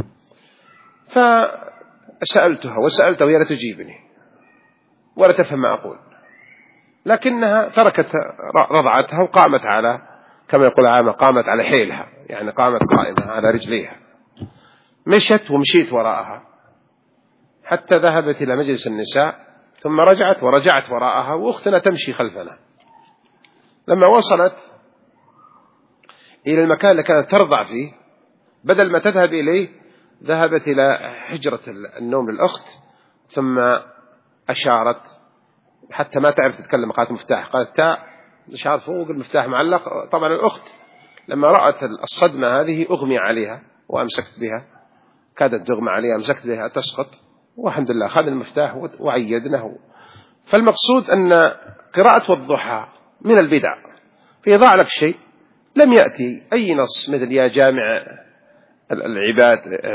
فسألتها وسألتها وهي لا تجيبني ولا تفهم ما أقول، لكنها تركت رضعتها وقامت على كما يقول عامة قامت على حيلها، يعني قامت قائمة على رجليها، مشت ومشيت وراءها حتى ذهبت إلى مجلس النساء، ثم رجعت ورجعت وراءها وأختنا تمشي خلفنا. لما وصلت إلى المكان اللي كانت ترضع فيه، بدل ما تذهب إليه ذهبت إلى حجرة النوم للأخت، ثم أشارت حتى ما تعرف تتكلم، قالت مفتاح، قالت تاء، أشارت فوق المفتاح معلق. طبعا الأخت لما رأت الصدمة هذه أغمي عليها وأمسكت بها، كادت تغمى عليها، أمسكت بها تسقط، والحمد لله أخذ المفتاح وعيدناه. فالمقصود أن قراءة والضحى من البدع، فيضع لك شيء لم يأتي أي نص مثل يا جامع العباد،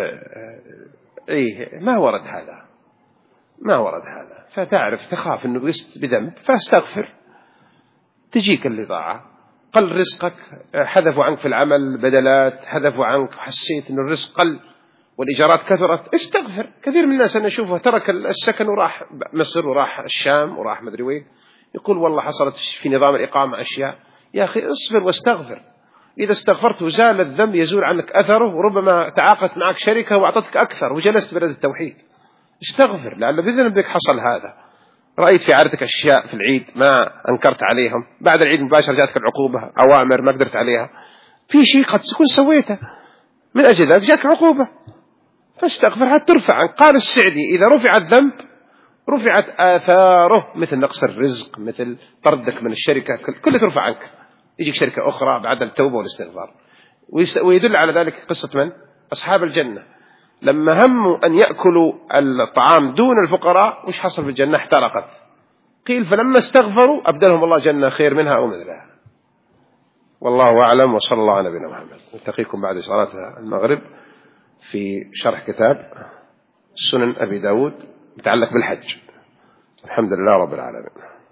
إيه ما ورد هذا ما ورد هذا. فتعرف تخاف أنه بست بذنب فاستغفر، تجيك الإضاعة، قل رزقك، حذفوا عنك في العمل بدلات، حذفوا عنك، حسيت أن الرزق قل والإيجارات كثرت، استغفر. كثير من الناس أنا أشوفه ترك السكن وراح مصر وراح الشام وراح مدري وين، يقول والله حصلت في نظام الإقامة أشياء. يا أخي اصبر واستغفر، إذا استغفرت وزال الذنب يزول عنك أثره، وربما تعاقدت معك شركة وأعطتك أكثر وجلست بلد التوحيد. استغفر لعل بذنبك حصل هذا. رأيت في عادتك أشياء في العيد ما أنكرت عليهم، بعد العيد مباشرة جاتك العقوبة، أوامر ما قدرت عليها، في شيء قد تكون سويته من أجل ذلك جاك عقوبة، فاستغفر حتى ترفع عنك. قال السعدي إذا رفع الذنب رفعت آثاره، مثل نقص الرزق، مثل طردك من الشركة، كله ترفع عنك، يجيك شركة أخرى بعد التوبة والاستغفار. ويدل على ذلك قصة من؟ أصحاب الجنة لما هموا أن يأكلوا الطعام دون الفقراء، وش حصل في الجنة؟ احترقت. قيل فلما استغفروا أبدلهم الله جنة خير منها أو مثلها. والله أعلم، وصلى الله على نبينا محمد. نلتقيكم بعد صلاة المغرب في شرح كتاب سنن أبي داود متعلق بالحج. الحمد لله رب العالمين.